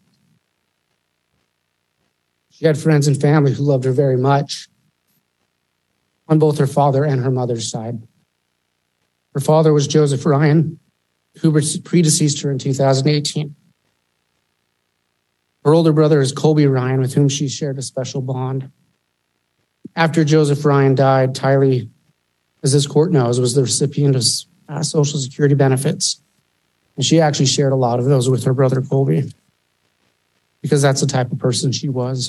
She had friends and family who loved her very much on both her father and her mother's side. Her father was Joseph Ryan, who predeceased her in two thousand eighteen. Her older brother is Colby Ryan, with whom she shared a special bond. After Joseph Ryan died, Tylee, as this court knows, was the recipient of uh, Social Security benefits. And she actually shared a lot of those with her brother Colby, because that's the type of person she was.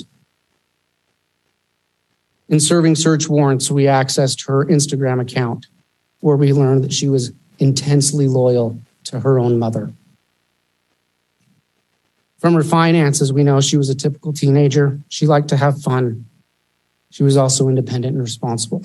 In serving search warrants, we accessed her Instagram account, where we learned that she was intensely loyal to her own mother. From her finances, we know she was a typical teenager. She liked to have fun. She was also independent and responsible.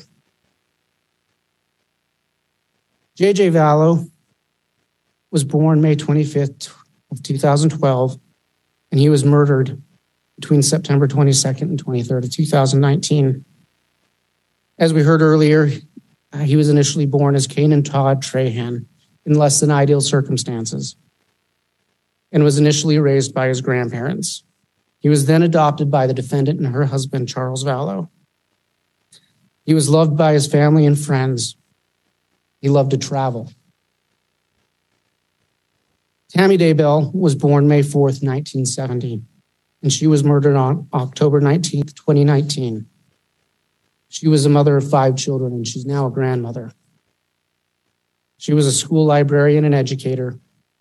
J J Vallow was born May twenty-fifth of two thousand twelve, and he was murdered between September twenty-second and twenty-third of two thousand nineteen. As we heard earlier, uh, he was initially born as Kanan Todd Trahan in less than ideal circumstances and was initially raised by his grandparents. He was then adopted by the defendant and her husband, Charles Vallow. He was loved by his family and friends. He loved to travel. Tammy Daybell was born May fourth, nineteen seventy, and she was murdered on October nineteenth, twenty nineteen. She was a mother of five children, and she's now a grandmother. She was a school librarian and educator.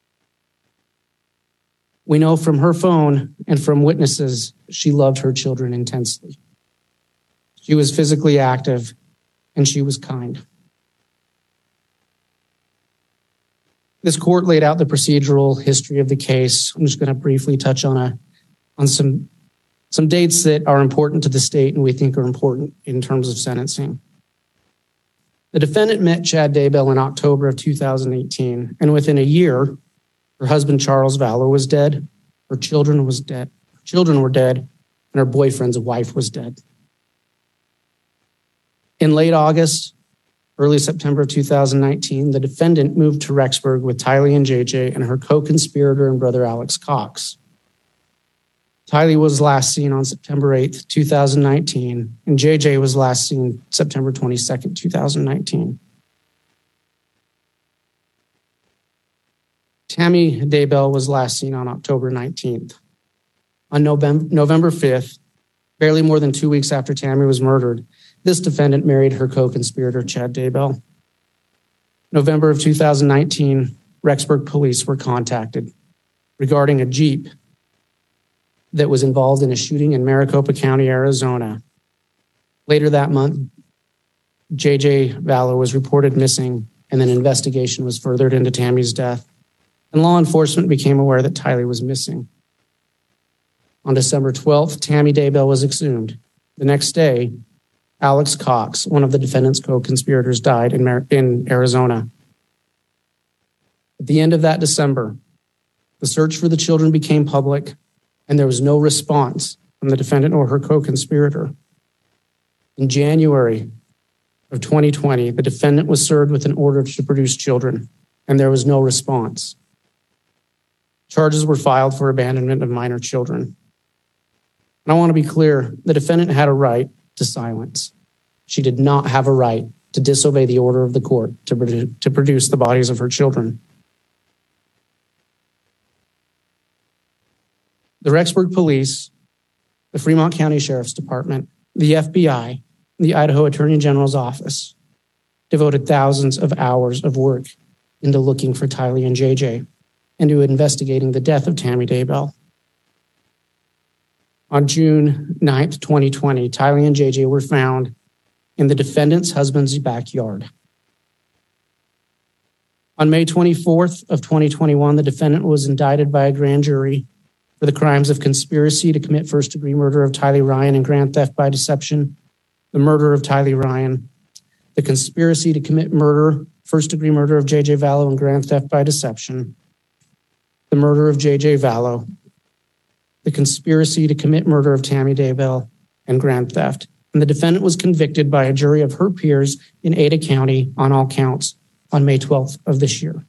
We know from her phone and from witnesses she loved her children intensely. She was physically active, and she was kind. This court laid out the procedural history of the case. I'm just going to briefly touch on a on some, some dates that are important to the state and we think are important in terms of sentencing. The defendant met Chad Daybell in October of two thousand eighteen, and within a year, her husband, Charles Vallow, was dead, her children was dead, her children were dead, and her boyfriend's wife was dead. In late August, early September of two thousand nineteen, the defendant moved to Rexburg with Tylee and J J and her co-conspirator and brother Alex Cox. Tylee was last seen on September eighth, two thousand nineteen, and J J was last seen September twenty-second, two thousand nineteen. Tammy Daybell was last seen on October nineteenth. On November, November fifth, barely more than two weeks after Tammy was murdered, this defendant married her co-conspirator, Chad Daybell. November of two thousand nineteen, Rexburg police were contacted regarding a Jeep that was involved in a shooting in Maricopa County, Arizona. Later that month, J J Vallow was reported missing, and an investigation was furthered into Tammy's death, and law enforcement became aware that Tylee was missing. On December twelfth, Tammy Daybell was exhumed. The next day, Alex Cox, one of the defendant's co-conspirators, died in, Mar- in Arizona. At the end of that December, the search for the children became public, and there was no response from the defendant or her co-conspirator. In January of twenty twenty, the defendant was served with an order to produce children, and there was no response. Charges were filed for abandonment of minor children. And I want to be clear, the defendant had a right to silence. She did not have a right to disobey the order of the court to, produ- to produce the bodies of her children. The Rexburg Police, the Fremont County Sheriff's Department, the F B I, and the Idaho Attorney General's office devoted thousands of hours of work into looking for Tylee and J J and to investigating the death of Tammy Daybell. On June ninth, twenty twenty, Tylee and J J were found in the defendant's husband's backyard. On May twenty-fourth of twenty twenty-one, the defendant was indicted by a grand jury for the crimes of conspiracy to commit first-degree murder of Tylee Ryan and grand theft by deception, the murder of Tylee Ryan, the conspiracy to commit murder, first-degree murder of J J Vallow and grand theft by deception, the murder of J J Vallow, the conspiracy to commit murder of Tammy Daybell, and grand theft. And the defendant was convicted by a jury of her peers in Ada County on all counts on May twelfth of this year.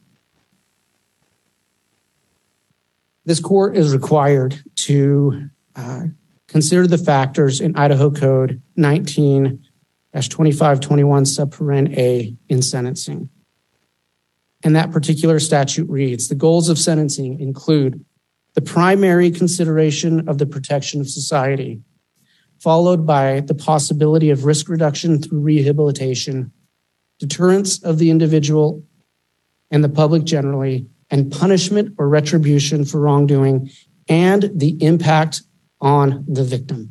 This court is required to uh, consider the factors in Idaho Code nineteen dash twenty-five twenty-one subparen A in sentencing. And that particular statute reads, the goals of sentencing include the primary consideration of the protection of society, followed by the possibility of risk reduction through rehabilitation, deterrence of the individual and the public generally, and punishment or retribution for wrongdoing, and the impact on the victim.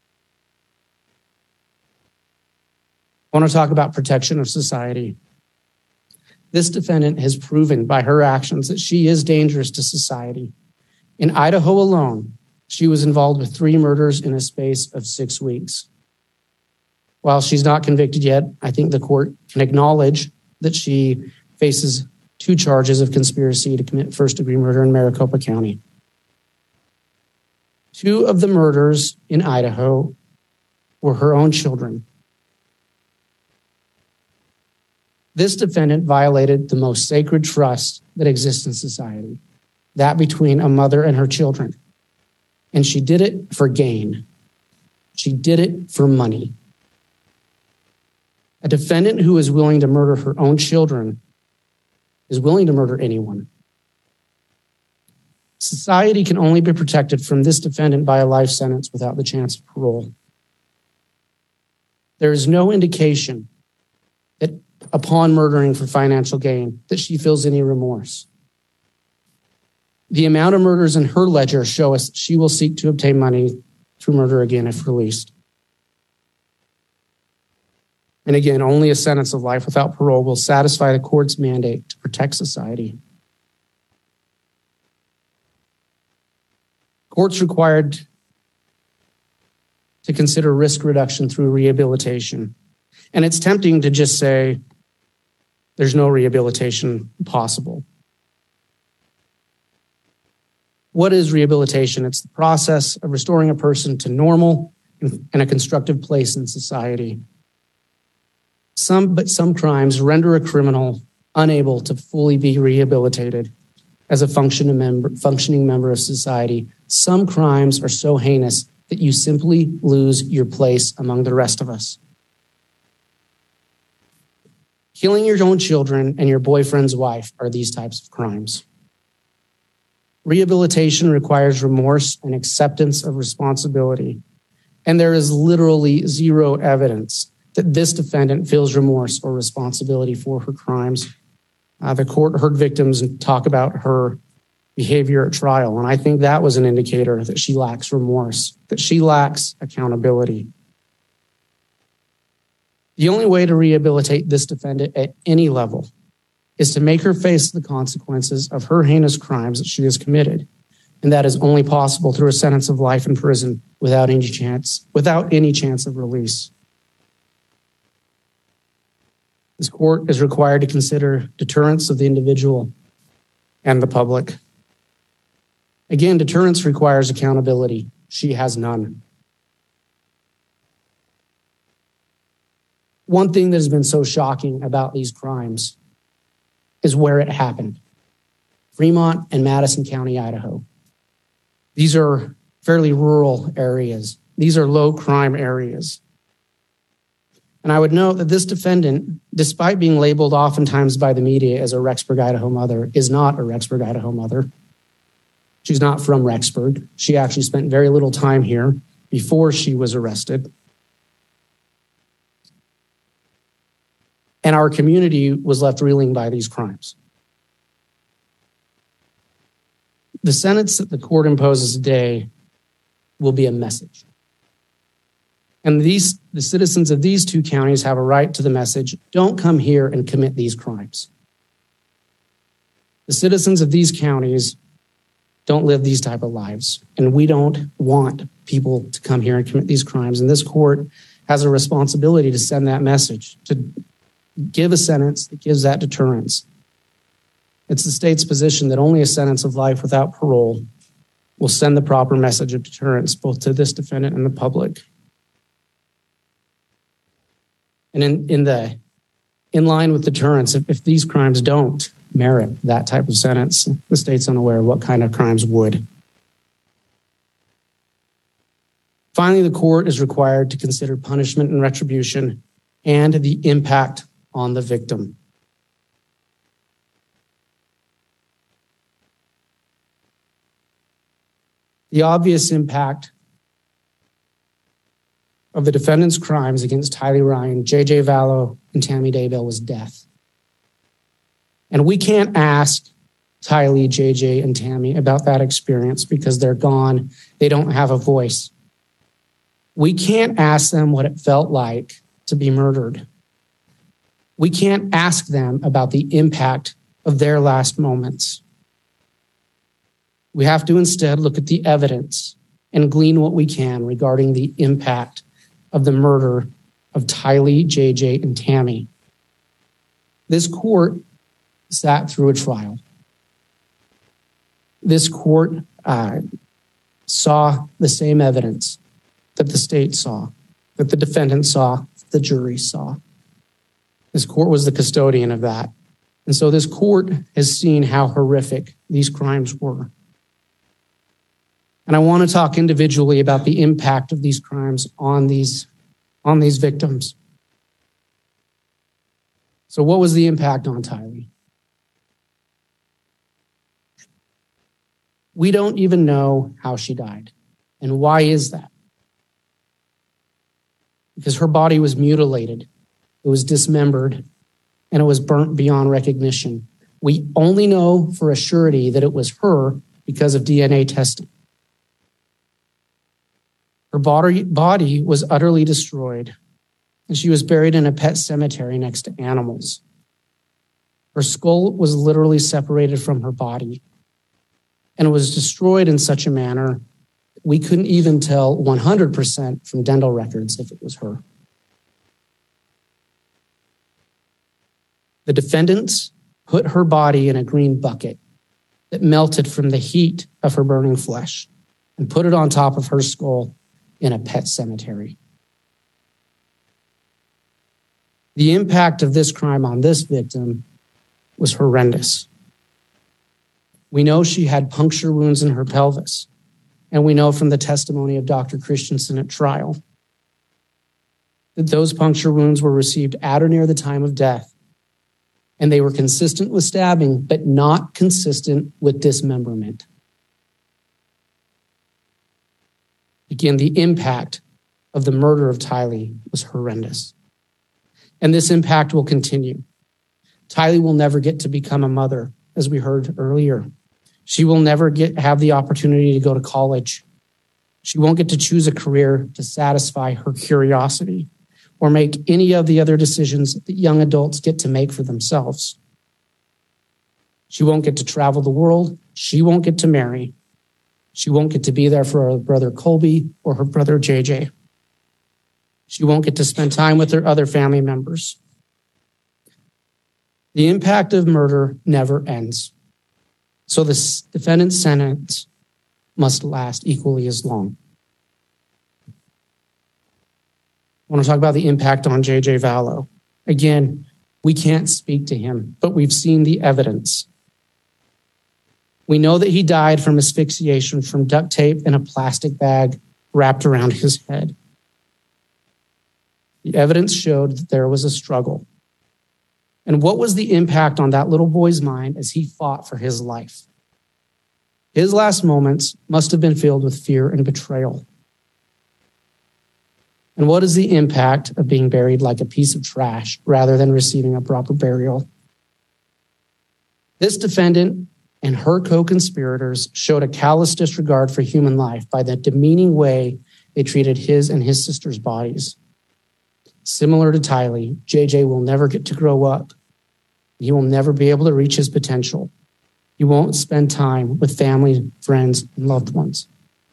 I want to talk about protection of society. This defendant has proven by her actions that she is dangerous to society. In Idaho alone, she was involved with three murders in a space of six weeks. While she's not convicted yet, I think the court can acknowledge that she faces two charges of conspiracy to commit first-degree murder in Maricopa County. Two of the murders in Idaho were her own children. This defendant violated the most sacred trust that exists in society, that between a mother and her children. And she did it for gain. She did it for money. A defendant who is willing to murder her own children is willing to murder anyone. Society can only be protected from this defendant by a life sentence without the chance of parole. There is no indication that upon murdering for financial gain that she feels any remorse. The amount of murders in her ledger show us she will seek to obtain money through murder again if released. And again, only a sentence of life without parole will satisfy the court's mandate to protect society. Courts required to consider risk reduction through rehabilitation. And it's tempting to just say there's no rehabilitation possible. What is rehabilitation? It's the process of restoring a person to normal and a constructive place in society. Some, but some crimes render a criminal unable to fully be rehabilitated as a functioning member, functioning member of society. Some crimes are so heinous that you simply lose your place among the rest of us. Killing your own children and your boyfriend's wife are these types of crimes. Rehabilitation requires remorse and acceptance of responsibility. And there is literally zero evidence that this defendant feels remorse or responsibility for her crimes. Uh, the court heard victims talk about her behavior at trial, and I think that was an indicator that she lacks remorse, that she lacks accountability. The only way to rehabilitate this defendant at any level is to make her face the consequences of her heinous crimes that she has committed. And that is only possible through a sentence of life in prison without any chance, without any chance of release. This court is required to consider deterrence of the individual and the public. Again, deterrence requires accountability. She has none. One thing that has been so shocking about these crimes is where it happened. Fremont and Madison County, Idaho. These are fairly rural areas. These are low crime areas. And I would note that this defendant, despite being labeled oftentimes by the media as a Rexburg, Idaho mother, is not a Rexburg, Idaho mother. She's not from Rexburg. She actually spent very little time here before she was arrested. And our community was left reeling by these crimes. The sentence that the court imposes today will be a message. And these, the citizens of these two counties have a right to the message, don't come here and commit these crimes. The citizens of these counties don't live these type of lives, and we don't want people to come here and commit these crimes. And this court has a responsibility to send that message, to give a sentence that gives that deterrence. It's the state's position that only a sentence of life without parole will send the proper message of deterrence both to this defendant and the public. And in, in the in line with deterrence, if, if these crimes don't merit that type of sentence, the state's unaware of what kind of crimes would. Finally, the court is required to consider punishment and retribution and the impact on the victim. The obvious impact of the defendant's crimes against Tylee Ryan, J J Vallow, and Tammy Daybell was death. And we can't ask Tylee, J J, and Tammy about that experience because they're gone. They don't have a voice. We can't ask them what it felt like to be murdered. We can't ask them about the impact of their last moments. We have to instead look at the evidence and glean what we can regarding the impact of the murder of Tylee, J J, and Tammy. This court sat through a trial. This court uh, saw the same evidence that the state saw, that the defendant saw, the jury saw. This court was the custodian of that. And so this court has seen how horrific these crimes were. And I want to talk individually about the impact of these crimes on these, on these victims. So what was the impact on Tylee? We don't even know how she died. And why is that? Because her body was mutilated, it was dismembered, and it was burnt beyond recognition. We only know for a surety that it was her because of D N A testing. Her body, body was utterly destroyed, and she was buried in a pet cemetery next to animals. Her skull was literally separated from her body, and it was destroyed in such a manner we couldn't even tell one hundred percent from dental records if it was her. The defendants put her body in a green bucket that melted from the heat of her burning flesh and put it on top of her skull in a pet cemetery. The impact of this crime on this victim was horrendous. We know she had puncture wounds in her pelvis, and we know from the testimony of Doctor Christensen at trial that those puncture wounds were received at or near the time of death, and they were consistent with stabbing, but not consistent with dismemberment. Again, the impact of the murder of Tylee was horrendous. And this impact will continue. Tylee will never get to become a mother, as we heard earlier. She will never get have the opportunity to go to college. She won't get to choose a career to satisfy her curiosity or make any of the other decisions that young adults get to make for themselves. She won't get to travel the world. She won't get to marry. She won't get to be there for her brother Colby or her brother J J. She won't get to spend time with her other family members. The impact of murder never ends. So the defendant's sentence must last equally as long. I want to talk about the impact on J J Vallow. Again, we can't speak to him, but we've seen the evidence. We know that he died from asphyxiation from duct tape in a plastic bag wrapped around his head. The evidence showed that there was a struggle. And what was the impact on that little boy's mind as he fought for his life? His last moments must have been filled with fear and betrayal. And what is the impact of being buried like a piece of trash rather than receiving a proper burial? This defendant and her co-conspirators showed a callous disregard for human life by the demeaning way they treated his and his sister's bodies. Similar to Tylee, J J will never get to grow up. He will never be able to reach his potential. He won't spend time with family, friends, and loved ones.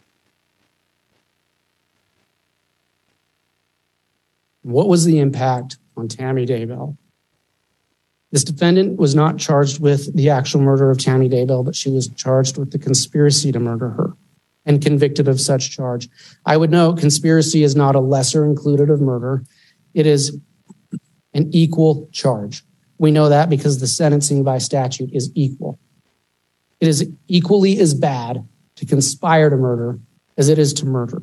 What was the impact on Tammy Daybell? This defendant was not charged with the actual murder of Tammy Daybell, but she was charged with the conspiracy to murder her and convicted of such charge. I would note conspiracy is not a lesser included of murder. It is an equal charge. We know that because the sentencing by statute is equal. It is equally as bad to conspire to murder as it is to murder.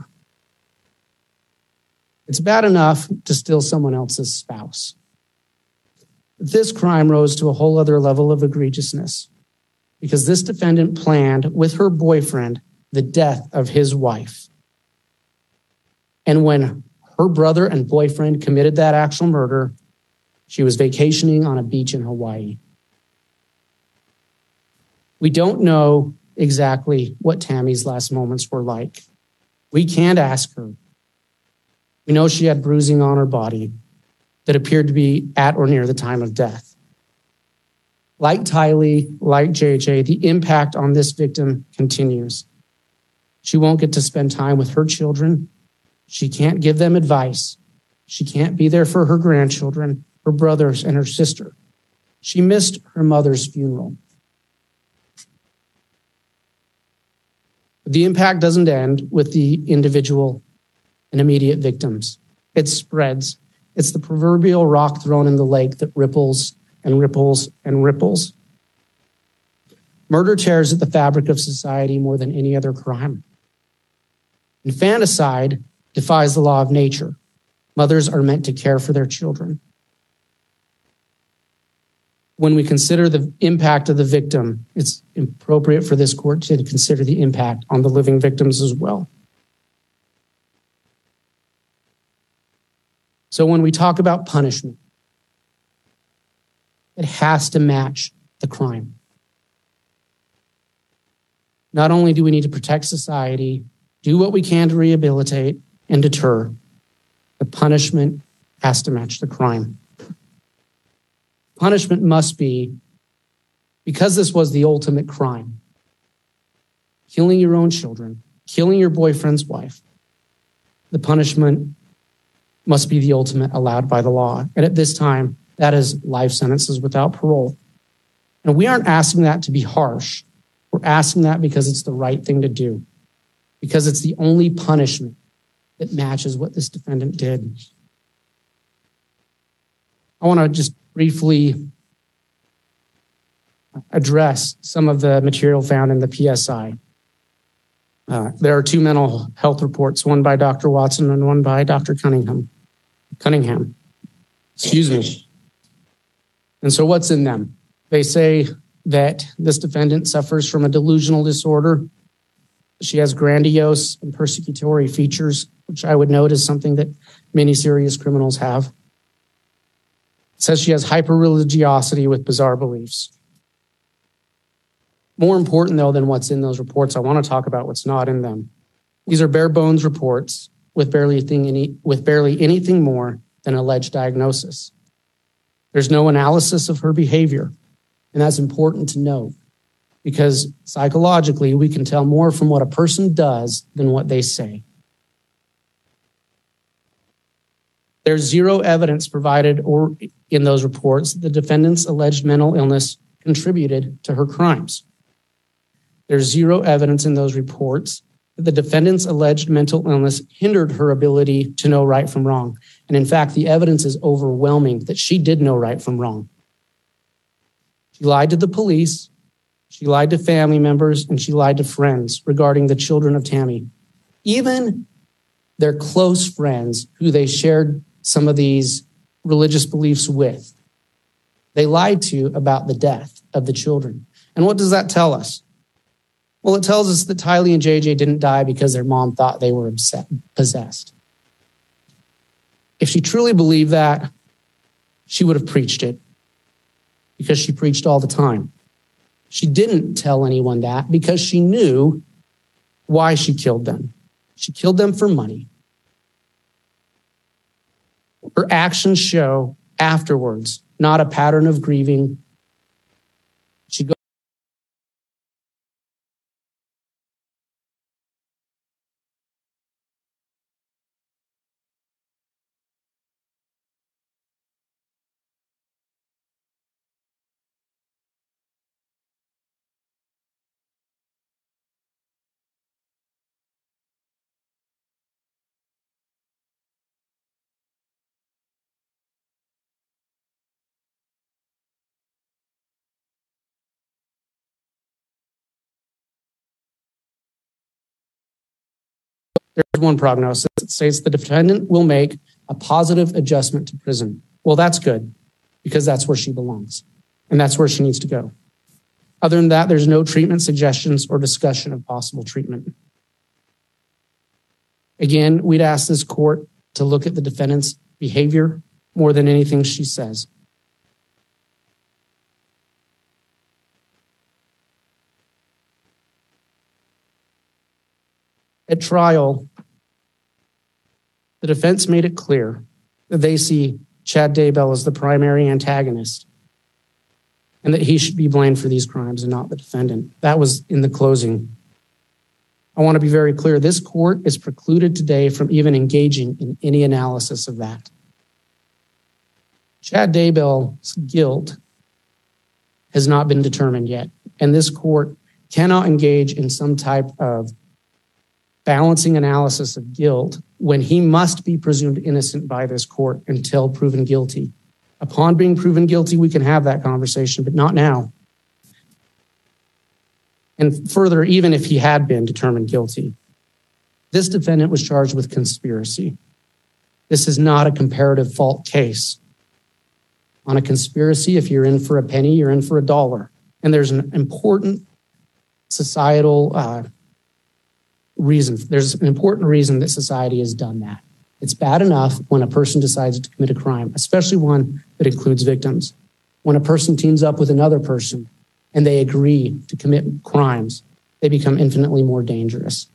It's bad enough to steal someone else's spouse. This crime rose to a whole other level of egregiousness because this defendant planned with her boyfriend the death of his wife. And when her brother and boyfriend committed that actual murder, she was vacationing on a beach in Hawaii. We don't know exactly what Tammy's last moments were like. We can't ask her. We know she had bruising on her body that appeared to be at or near the time of death. Like Tylee, like J J, the impact on this victim continues. She won't get to spend time with her children. She can't give them advice. She can't be there for her grandchildren, her brothers, and her sister. She missed her mother's funeral. The impact doesn't end with the individual and immediate victims. It spreads. It's the proverbial rock thrown in the lake that ripples and ripples and ripples. Murder tears at the fabric of society more than any other crime. Infanticide defies the law of nature. Mothers are meant to care for their children. When we consider the impact of the victim, it's appropriate for this court to consider the impact on the living victims as well. So when we talk about punishment, it has to match the crime. Not only do we need to protect society, do what we can to rehabilitate and deter, the punishment has to match the crime. Punishment must be, because this was the ultimate crime, killing your own children, killing your boyfriend's wife, the punishment must be the ultimate allowed by the law. And at this time, that is life sentences without parole. And we aren't asking that to be harsh. We're asking that because it's the right thing to do, because it's the only punishment that matches what this defendant did. I want to just briefly address some of the material found in the P S I. Uh, there are two mental health reports, one by Doctor Watson and one by Doctor Cunningham. Cunningham. Excuse me. And so what's in them? They say that this defendant suffers from a delusional disorder. She has grandiose and persecutory features, which I would note is something that many serious criminals have. It says she has hyper-religiosity with bizarre beliefs. More important, though, than what's in those reports, I want to talk about what's not in them. These are bare-bones reports with barely, thing any, with barely anything more than alleged diagnosis. There's no analysis of her behavior, and that's important to note because psychologically, we can tell more from what a person does than what they say. There's zero evidence provided or in those reports that the defendant's alleged mental illness contributed to her crimes. There's zero evidence in those reports that the defendant's alleged mental illness hindered her ability to know right from wrong. And in fact, the evidence is overwhelming that she did know right from wrong. She lied to the police, she lied to family members, and she lied to friends regarding the children of Tammy. Even their close friends who they shared some of these religious beliefs with, they lied to about the death of the children. And what does that tell us? Well, it tells us that Tylee and J J didn't die because their mom thought they were possessed. If she truly believed that, she would have preached it because she preached all the time. She didn't tell anyone that because she knew why she killed them. She killed them for money. Her actions show afterwards, not a pattern of grieving. She goes There's one prognosis that states the defendant will make a positive adjustment to prison. Well, that's good because that's where she belongs and that's where she needs to go. Other than that, there's no treatment suggestions or discussion of possible treatment. Again, we'd ask this court to look at the defendant's behavior more than anything she says. At trial, the defense made it clear that they see Chad Daybell as the primary antagonist and that he should be blamed for these crimes and not the defendant. That was in the closing. I want to be very clear. This court is precluded today from even engaging in any analysis of that. Chad Daybell's guilt has not been determined yet, and this court cannot engage in some type of balancing analysis of guilt when he must be presumed innocent by this court until proven guilty. Upon being proven guilty, we can have that conversation, but not now. And further, even if he had been determined guilty, this defendant was charged with conspiracy. This is not a comparative fault case. On a conspiracy, if you're in for a penny, you're in for a dollar. And there's an important societal uh, reason. There's an important reason that society has done that. It's bad enough when a person decides to commit a crime, especially one that includes victims. When a person teams up with another person and they agree to commit crimes, they become infinitely more dangerous.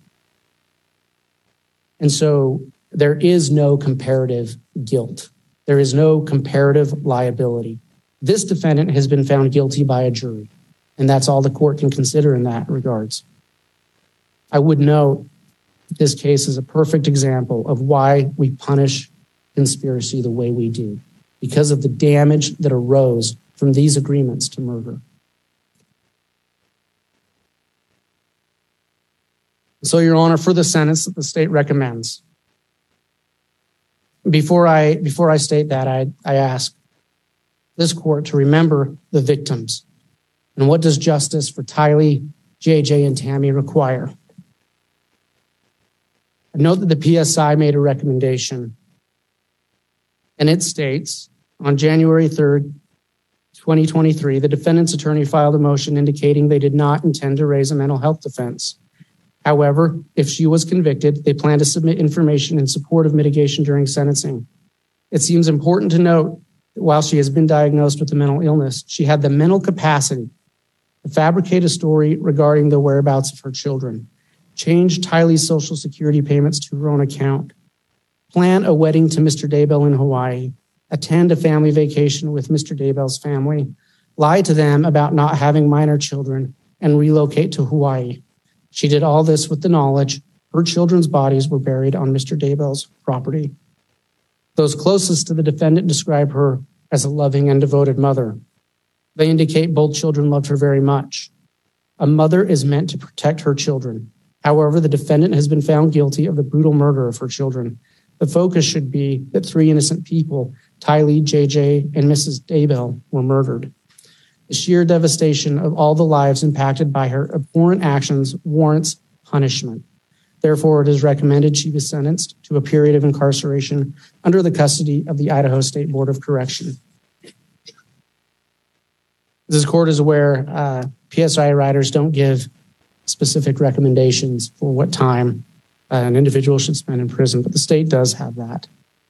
And so there is no comparative guilt. There is no comparative liability. This defendant has been found guilty by a jury, and that's all the court can consider in that regards. I would note this case is a perfect example of why we punish conspiracy the way we do, because of the damage that arose from these agreements to murder. So, Your Honor, for the sentence that the state recommends, before I before I state that, I, I ask this court to remember the victims. And what does justice for Tylee, J J, and Tammy require? I note that the P S I made a recommendation, and it states, on January third, twenty twenty-three, the defendant's attorney filed a motion indicating they did not intend to raise a mental health defense. However, if she was convicted, they plan to submit information in support of mitigation during sentencing. It seems important to note that while she has been diagnosed with a mental illness, she had the mental capacity to fabricate a story regarding the whereabouts of her children, change Tylee's Social Security payments to her own account, plan a wedding to Mister Daybell in Hawaii, attend a family vacation with Mister Daybell's family, lie to them about not having minor children, and relocate to Hawaii. She did all this with the knowledge her children's bodies were buried on Mister Daybell's property. Those closest to the defendant describe her as a loving and devoted mother. They indicate both children loved her very much. A mother is meant to protect her children. However, the defendant has been found guilty of the brutal murder of her children. The focus should be that three innocent people, Tylee, J J, and Missus Daybell, were murdered. The sheer devastation of all the lives impacted by her abhorrent actions warrants punishment. Therefore, it is recommended she be sentenced to a period of incarceration under the custody of the Idaho State Board of Correction. As this court is aware, uh, P S I riders don't give specific recommendations for what time uh, an individual should spend in prison, but the state does have that.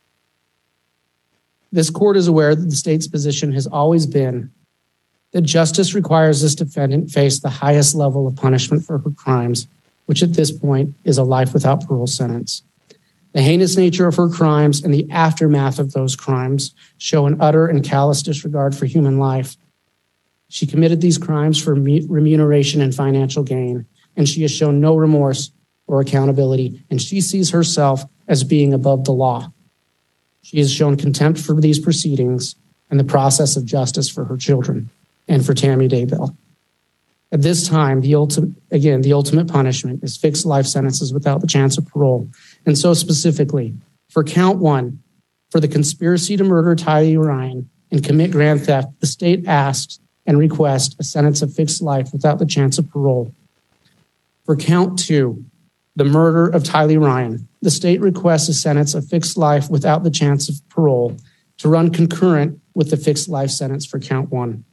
This court is aware that the state's position has always been that justice requires this defendant face the highest level of punishment for her crimes, which at this point is a life without parole sentence. The heinous nature of her crimes and the aftermath of those crimes show an utter and callous disregard for human life. She committed these crimes for remuneration and financial gain, and she has shown no remorse or accountability, and she sees herself as being above the law. She has shown contempt for these proceedings and the process of justice for her children and for Tammy Daybell. At this time, the ultimate, again, the ultimate punishment is fixed life sentences without the chance of parole. And so specifically, for count one, for the conspiracy to murder Tylee Ryan and commit grand theft, the state asks and requests a sentence of fixed life without the chance of parole. For count two, the murder of Tylee Ryan, the state requests a sentence of fixed life without the chance of parole to run concurrent with the fixed life sentence for count one.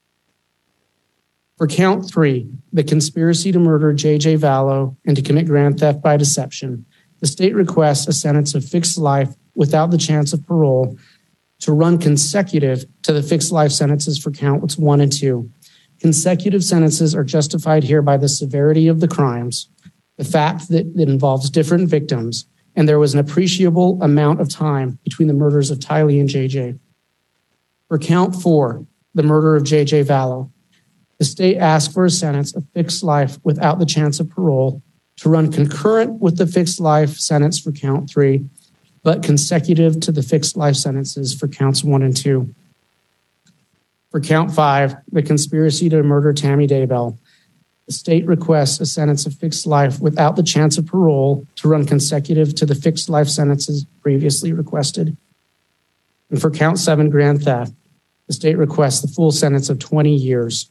For count three, the conspiracy to murder J J Vallow and to commit grand theft by deception, the state requests a sentence of fixed life without the chance of parole to run consecutive to the fixed life sentences for counts one and two. Consecutive sentences are justified here by the severity of the crimes, the fact that it involves different victims, and there was an appreciable amount of time between the murders of Tylee and J J. For count four, the murder of J J Vallow, the state asks for a sentence of fixed life without the chance of parole to run concurrent with the fixed life sentence for count three, but consecutive to the fixed life sentences for counts one and two. For count five, the conspiracy to murder Tammy Daybell, the state requests a sentence of fixed life without the chance of parole to run consecutive to the fixed life sentences previously requested. And for count seven, grand theft, the state requests the full sentence of twenty years.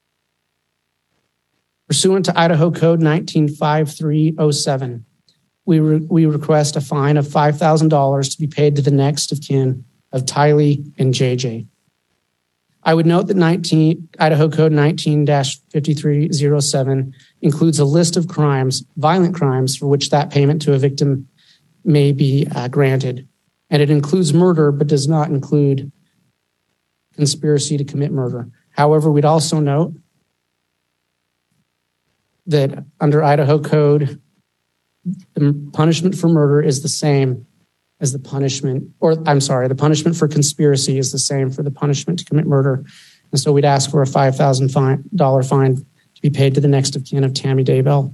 Pursuant to Idaho Code nineteen fifty-three oh seven, we, re, we request a fine of five thousand dollars to be paid to the next of kin of Tylee and J J. I would note that nineteen, Idaho Code nineteen dash fifty-three oh seven includes a list of crimes, violent crimes, for which that payment to a victim may be uh, granted. And it includes murder, but does not include conspiracy to commit murder. However, we'd also note that under Idaho Code, the punishment for murder is the same as the punishment, or I'm sorry, the punishment for conspiracy is the same for the punishment to commit murder. And so we'd ask for a five thousand dollars fine to be paid to the next of kin of Tammy Daybell.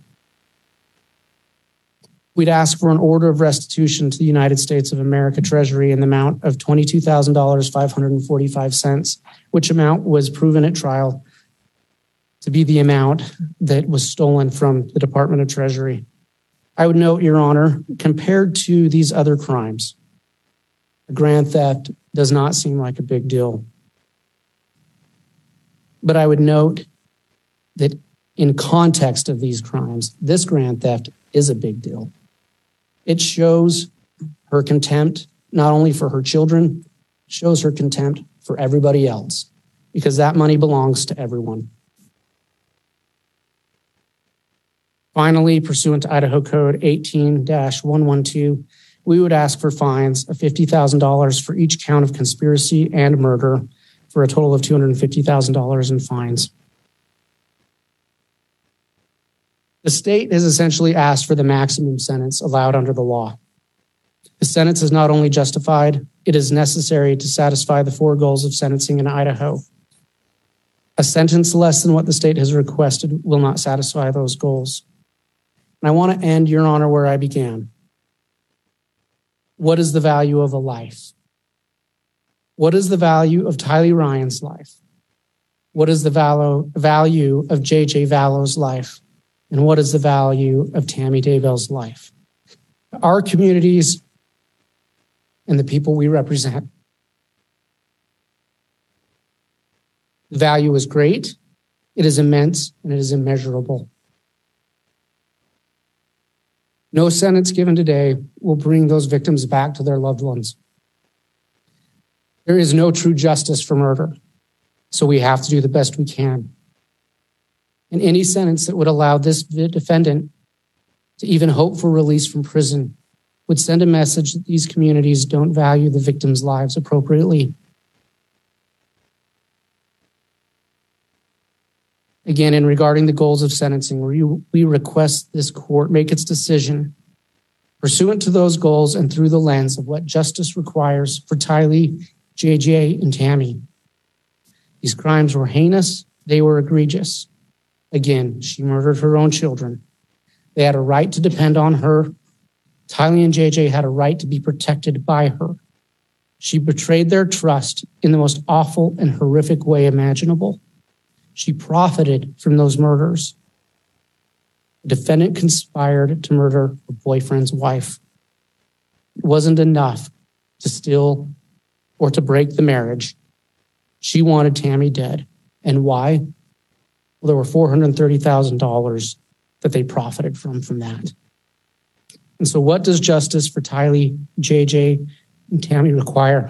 We'd ask for an order of restitution to the United States of America Treasury in the amount of twenty-two thousand five hundred forty-five dollars, which amount was proven at trial to be the amount that was stolen from the Department of Treasury. I would note, Your Honor, compared to these other crimes, grand theft does not seem like a big deal. But I would note that in context of these crimes, this grand theft is a big deal. It shows her contempt, not only for her children, shows her contempt for everybody else, because that money belongs to everyone. Finally, pursuant to Idaho Code eighteen dash one twelve, we would ask for fines of fifty thousand dollars for each count of conspiracy and murder, for a total of two hundred fifty thousand dollars in fines. The state has essentially asked for the maximum sentence allowed under the law. The sentence is not only justified, it is necessary to satisfy the four goals of sentencing in Idaho. A sentence less than what the state has requested will not satisfy those goals. And I want to end, Your Honor, where I began. What is the value of a life? What is the value of Tylee Ryan's life? What is the value of J J Vallow's life? And what is the value of Tammy Daybell's life? Our communities and the people we represent, the value is great, it is immense, and it is immeasurable. No sentence given today will bring those victims back to their loved ones. There is no true justice for murder, so we have to do the best we can. And any sentence that would allow this defendant to even hope for release from prison would send a message that these communities don't value the victims' lives appropriately. Again, in regarding the goals of sentencing, we, we request this court make its decision pursuant to those goals and through the lens of what justice requires for Tylee, J J, and Tammy. These crimes were heinous, they were egregious. Again, she murdered her own children. They had a right to depend on her. Tylee and J J had a right to be protected by her. She betrayed their trust in the most awful and horrific way imaginable. She profited from those murders. The defendant conspired to murder her boyfriend's wife. It wasn't enough to steal or to break the marriage. She wanted Tammy dead. And why? Well, there were four hundred thirty thousand dollars that they profited from from that. And so what does justice for Tylee, J J, and Tammy require?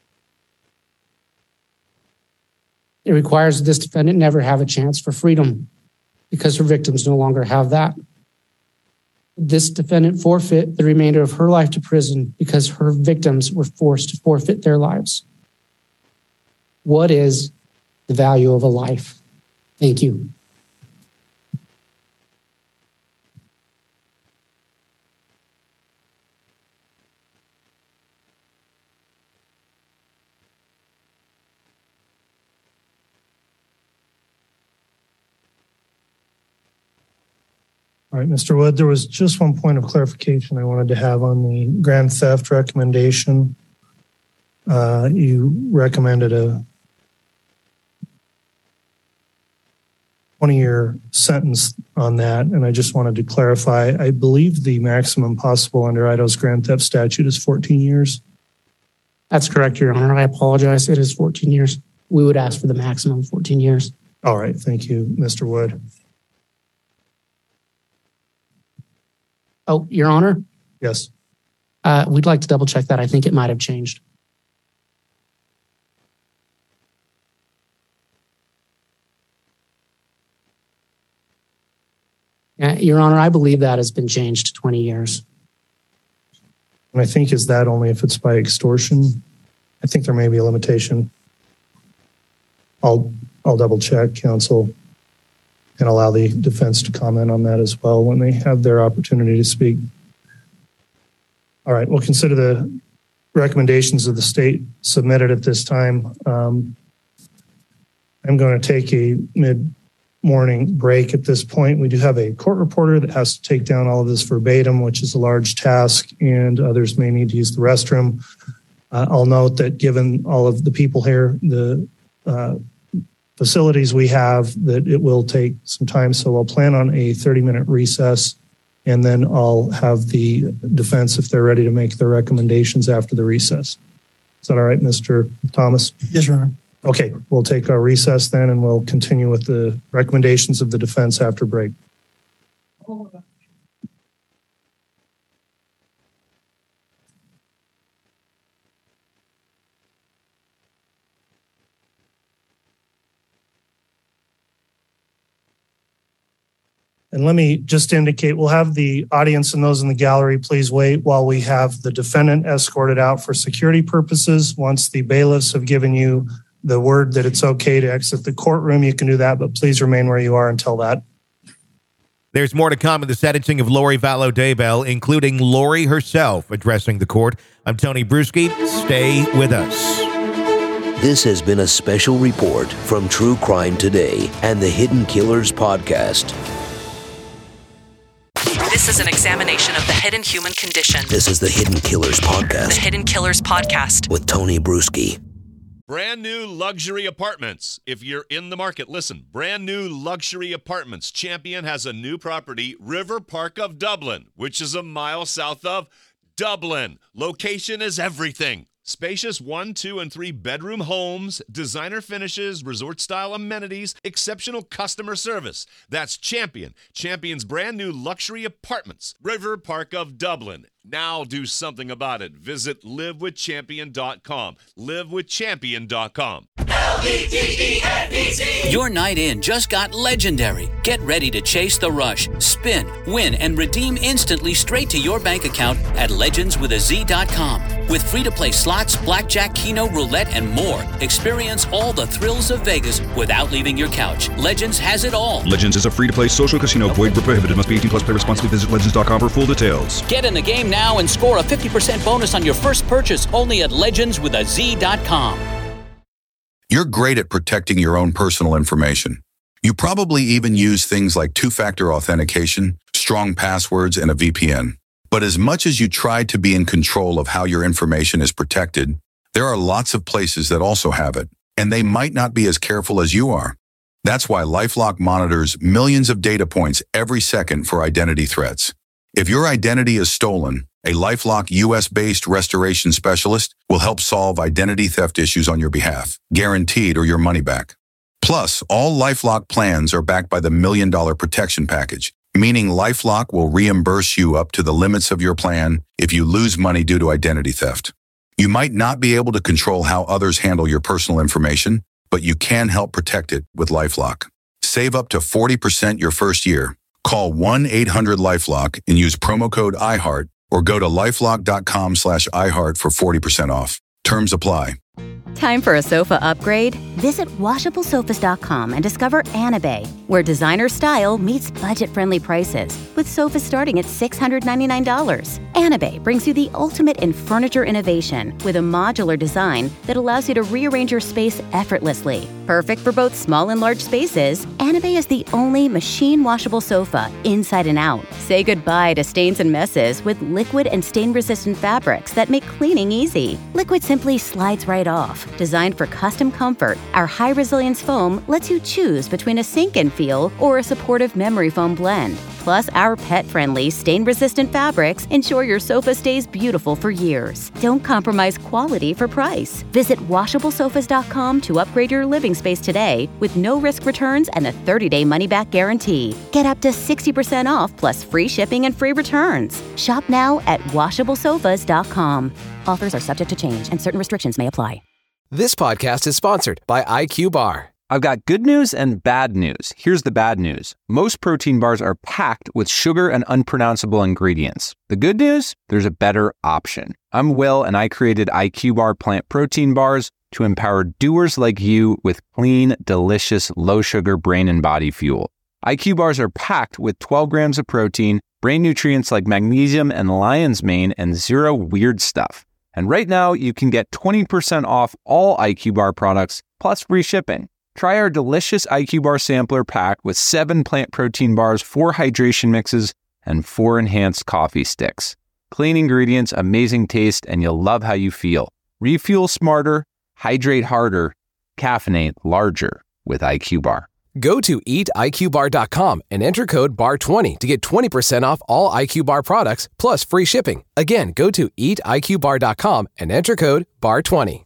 It requires that this defendant never have a chance for freedom because her victims no longer have that. This defendant forfeit the remainder of her life to prison because her victims were forced to forfeit their lives. What is the value of a life? Thank you. All right, Mister Wood, there was just one point of clarification I wanted to have on the grand theft recommendation. Uh, you recommended a twenty-year sentence on that, and I just wanted to clarify. I believe the maximum possible under Idaho's grand theft statute is fourteen years. That's correct, Your Honor. I apologize. It is fourteen years. We would ask for the maximum fourteen years. All right. Thank you, Mister Wood. Oh, Your Honor, Yes. uh, we'd like to double check that. I think it might have changed. Uh, Your Honor, I believe that has been changed to twenty years. And I think is that only if it's by extortion? I think there may be a limitation. I'll I'll double check, counsel, and allow the defense to comment on that as well when they have their opportunity to speak. All right, we'll consider the recommendations of the state submitted at this time. Um, I'm going to take a mid-morning break at this point. We do have a court reporter that has to take down all of this verbatim, which is a large task, and others may need to use the restroom. Uh, I'll note that given all of the people here, the uh, facilities we have, that it will take some time. So I'll plan on a thirty-minute recess, and then I'll have the defense, if they're ready to make their recommendations after the recess. Is that all right, Mister Thomas? Yes, Your Honor. Okay, we'll take our recess then, and we'll continue with the recommendations of the defense after break. And let me just indicate, we'll have the audience and those in the gallery please wait while we have the defendant escorted out for security purposes. Once the bailiffs have given you the word that it's okay to exit the courtroom, you can do that, but please remain where you are until that. There's more to come in the sentencing of Lori Vallow Daybell, including Lori herself addressing the court. I'm Tony Bruschi. Stay with us. This has been a special report from True Crime Today and the Hidden Killers podcast. This is an examination of the hidden human condition. This is the Hidden Killers podcast. The Hidden Killers podcast. With Tony Bruschi. Brand new luxury apartments. If you're in the market, listen. Brand new luxury apartments. Champion has a new property, River Park of Dublin, which is a mile south of Dublin. Location is everything. Spacious one, two, and three bedroom homes, designer finishes, resort-style amenities, exceptional customer service. That's Champion. Champion's brand new luxury apartments. River Park of Dublin. Now do something about it. Visit live with champion dot com. live with champion dot com. L E G E N D Z. Your night in just got legendary. Get ready to chase the rush, spin, win, and redeem instantly straight to your bank account at legends with a z dot com. With free-to-play slots, blackjack, keno, roulette, and more, experience all the thrills of Vegas without leaving your couch. Legends has it all. Legends is a free-to-play social casino. Void where prohibited. Must be eighteen plus. Play responsibly. Visit legends dot com for full details. Get in the game now and score a fifty percent bonus on your first purchase only at legends with a z dot com. You're great at protecting your own personal information. You probably even use things like two-factor authentication, strong passwords, and a V P N. But as much as you try to be in control of how your information is protected, there are lots of places that also have it, and they might not be as careful as you are. That's why LifeLock monitors millions of data points every second for identity threats. If your identity is stolen, a LifeLock U S-based restoration specialist will help solve identity theft issues on your behalf, guaranteed or your money back. Plus, all LifeLock plans are backed by the Million Dollar Protection Package, meaning LifeLock will reimburse you up to the limits of your plan if you lose money due to identity theft. You might not be able to control how others handle your personal information, but you can help protect it with LifeLock. Save up to forty percent your first year. Call one eight hundred LifeLock and use promo code iHeart or go to lifelock dot com slash iHeart for forty percent off. Terms apply. Time for a sofa upgrade? Visit washable sofas dot com and discover Anabay, where designer style meets budget-friendly prices, with sofas starting at six hundred ninety-nine dollars. Anabay brings you the ultimate in furniture innovation with a modular design that allows you to rearrange your space effortlessly. Perfect for both small and large spaces, Anabay is the only machine-washable sofa inside and out. Say goodbye to stains and messes with liquid and stain-resistant fabrics that make cleaning easy. Liquid simply slides right off. Designed for custom comfort, our high-resilience foam lets you choose between a sink-in feel or a supportive memory foam blend. Plus, our pet-friendly, stain-resistant fabrics ensure your sofa stays beautiful for years. Don't compromise quality for price. Visit washable sofas dot com to upgrade your living space today with no-risk returns and a thirty-day money-back guarantee. Get up to sixty percent off plus free shipping and free returns. Shop now at washable sofas dot com. Offers are subject to change and certain restrictions may apply. This podcast is sponsored by I Q Bar. I've got good news and bad news. Here's the bad news. Most protein bars are packed with sugar and unpronounceable ingredients. The good news? There's a better option. I'm Will, and I created I Q Bar plant protein bars to empower doers like you with clean, delicious, low-sugar brain and body fuel. I Q Bars are packed with twelve grams of protein, brain nutrients like magnesium and lion's mane, and zero weird stuff. And right now, you can get twenty percent off all I Q Bar products, plus free shipping. Try our delicious I Q Bar sampler pack with seven plant protein bars, four hydration mixes, and four enhanced coffee sticks. Clean ingredients, amazing taste, and you'll love how you feel. Refuel smarter, hydrate harder, caffeinate larger with I Q Bar. Go to eat I Q bar dot com and enter code B A R twenty to get twenty percent off all I Q Bar products plus free shipping. Again, go to eat I Q bar dot com and enter code B A R twenty.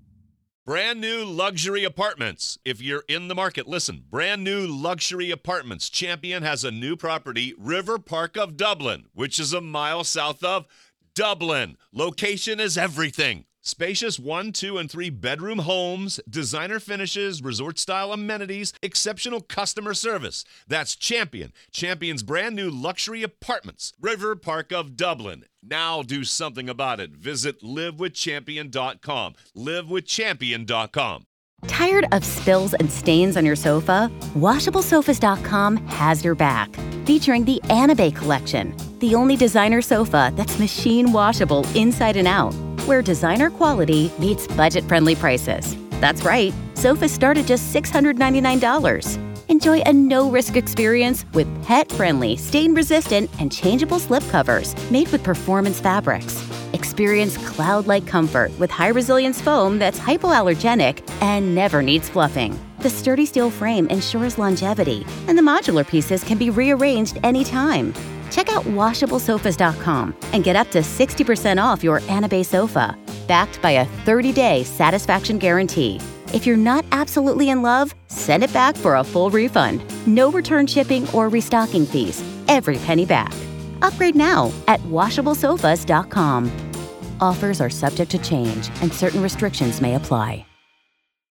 Brand new luxury apartments. If you're in the market, listen. Brand new luxury apartments. Champion has a new property, River Park of Dublin, which is a mile south of Dublin. Location is everything. Spacious one, two, and three bedroom homes, designer finishes, resort-style amenities, exceptional customer service. That's Champion. Champion's brand new luxury apartments, River Park of Dublin. Now do something about it. Visit live with champion dot com. live with champion dot com. Tired of spills and stains on your sofa? washable sofas dot com has your back. Featuring the Anabay collection, the only designer sofa that's machine washable inside and out, where designer quality meets budget-friendly prices. That's right, sofas start at just six hundred ninety-nine dollars. Enjoy a no-risk experience with pet-friendly, stain-resistant, and changeable slipcovers made with performance fabrics. Experience cloud-like comfort with high-resilience foam that's hypoallergenic and never needs fluffing. The sturdy steel frame ensures longevity, and the modular pieces can be rearranged anytime. Check out washable sofas dot com and get up to sixty percent off your Anabay sofa, backed by a thirty-day satisfaction guarantee. If you're not absolutely in love, send it back for a full refund. No return shipping or restocking fees. Every penny back. Upgrade now at washable sofas dot com. Offers are subject to change and certain restrictions may apply.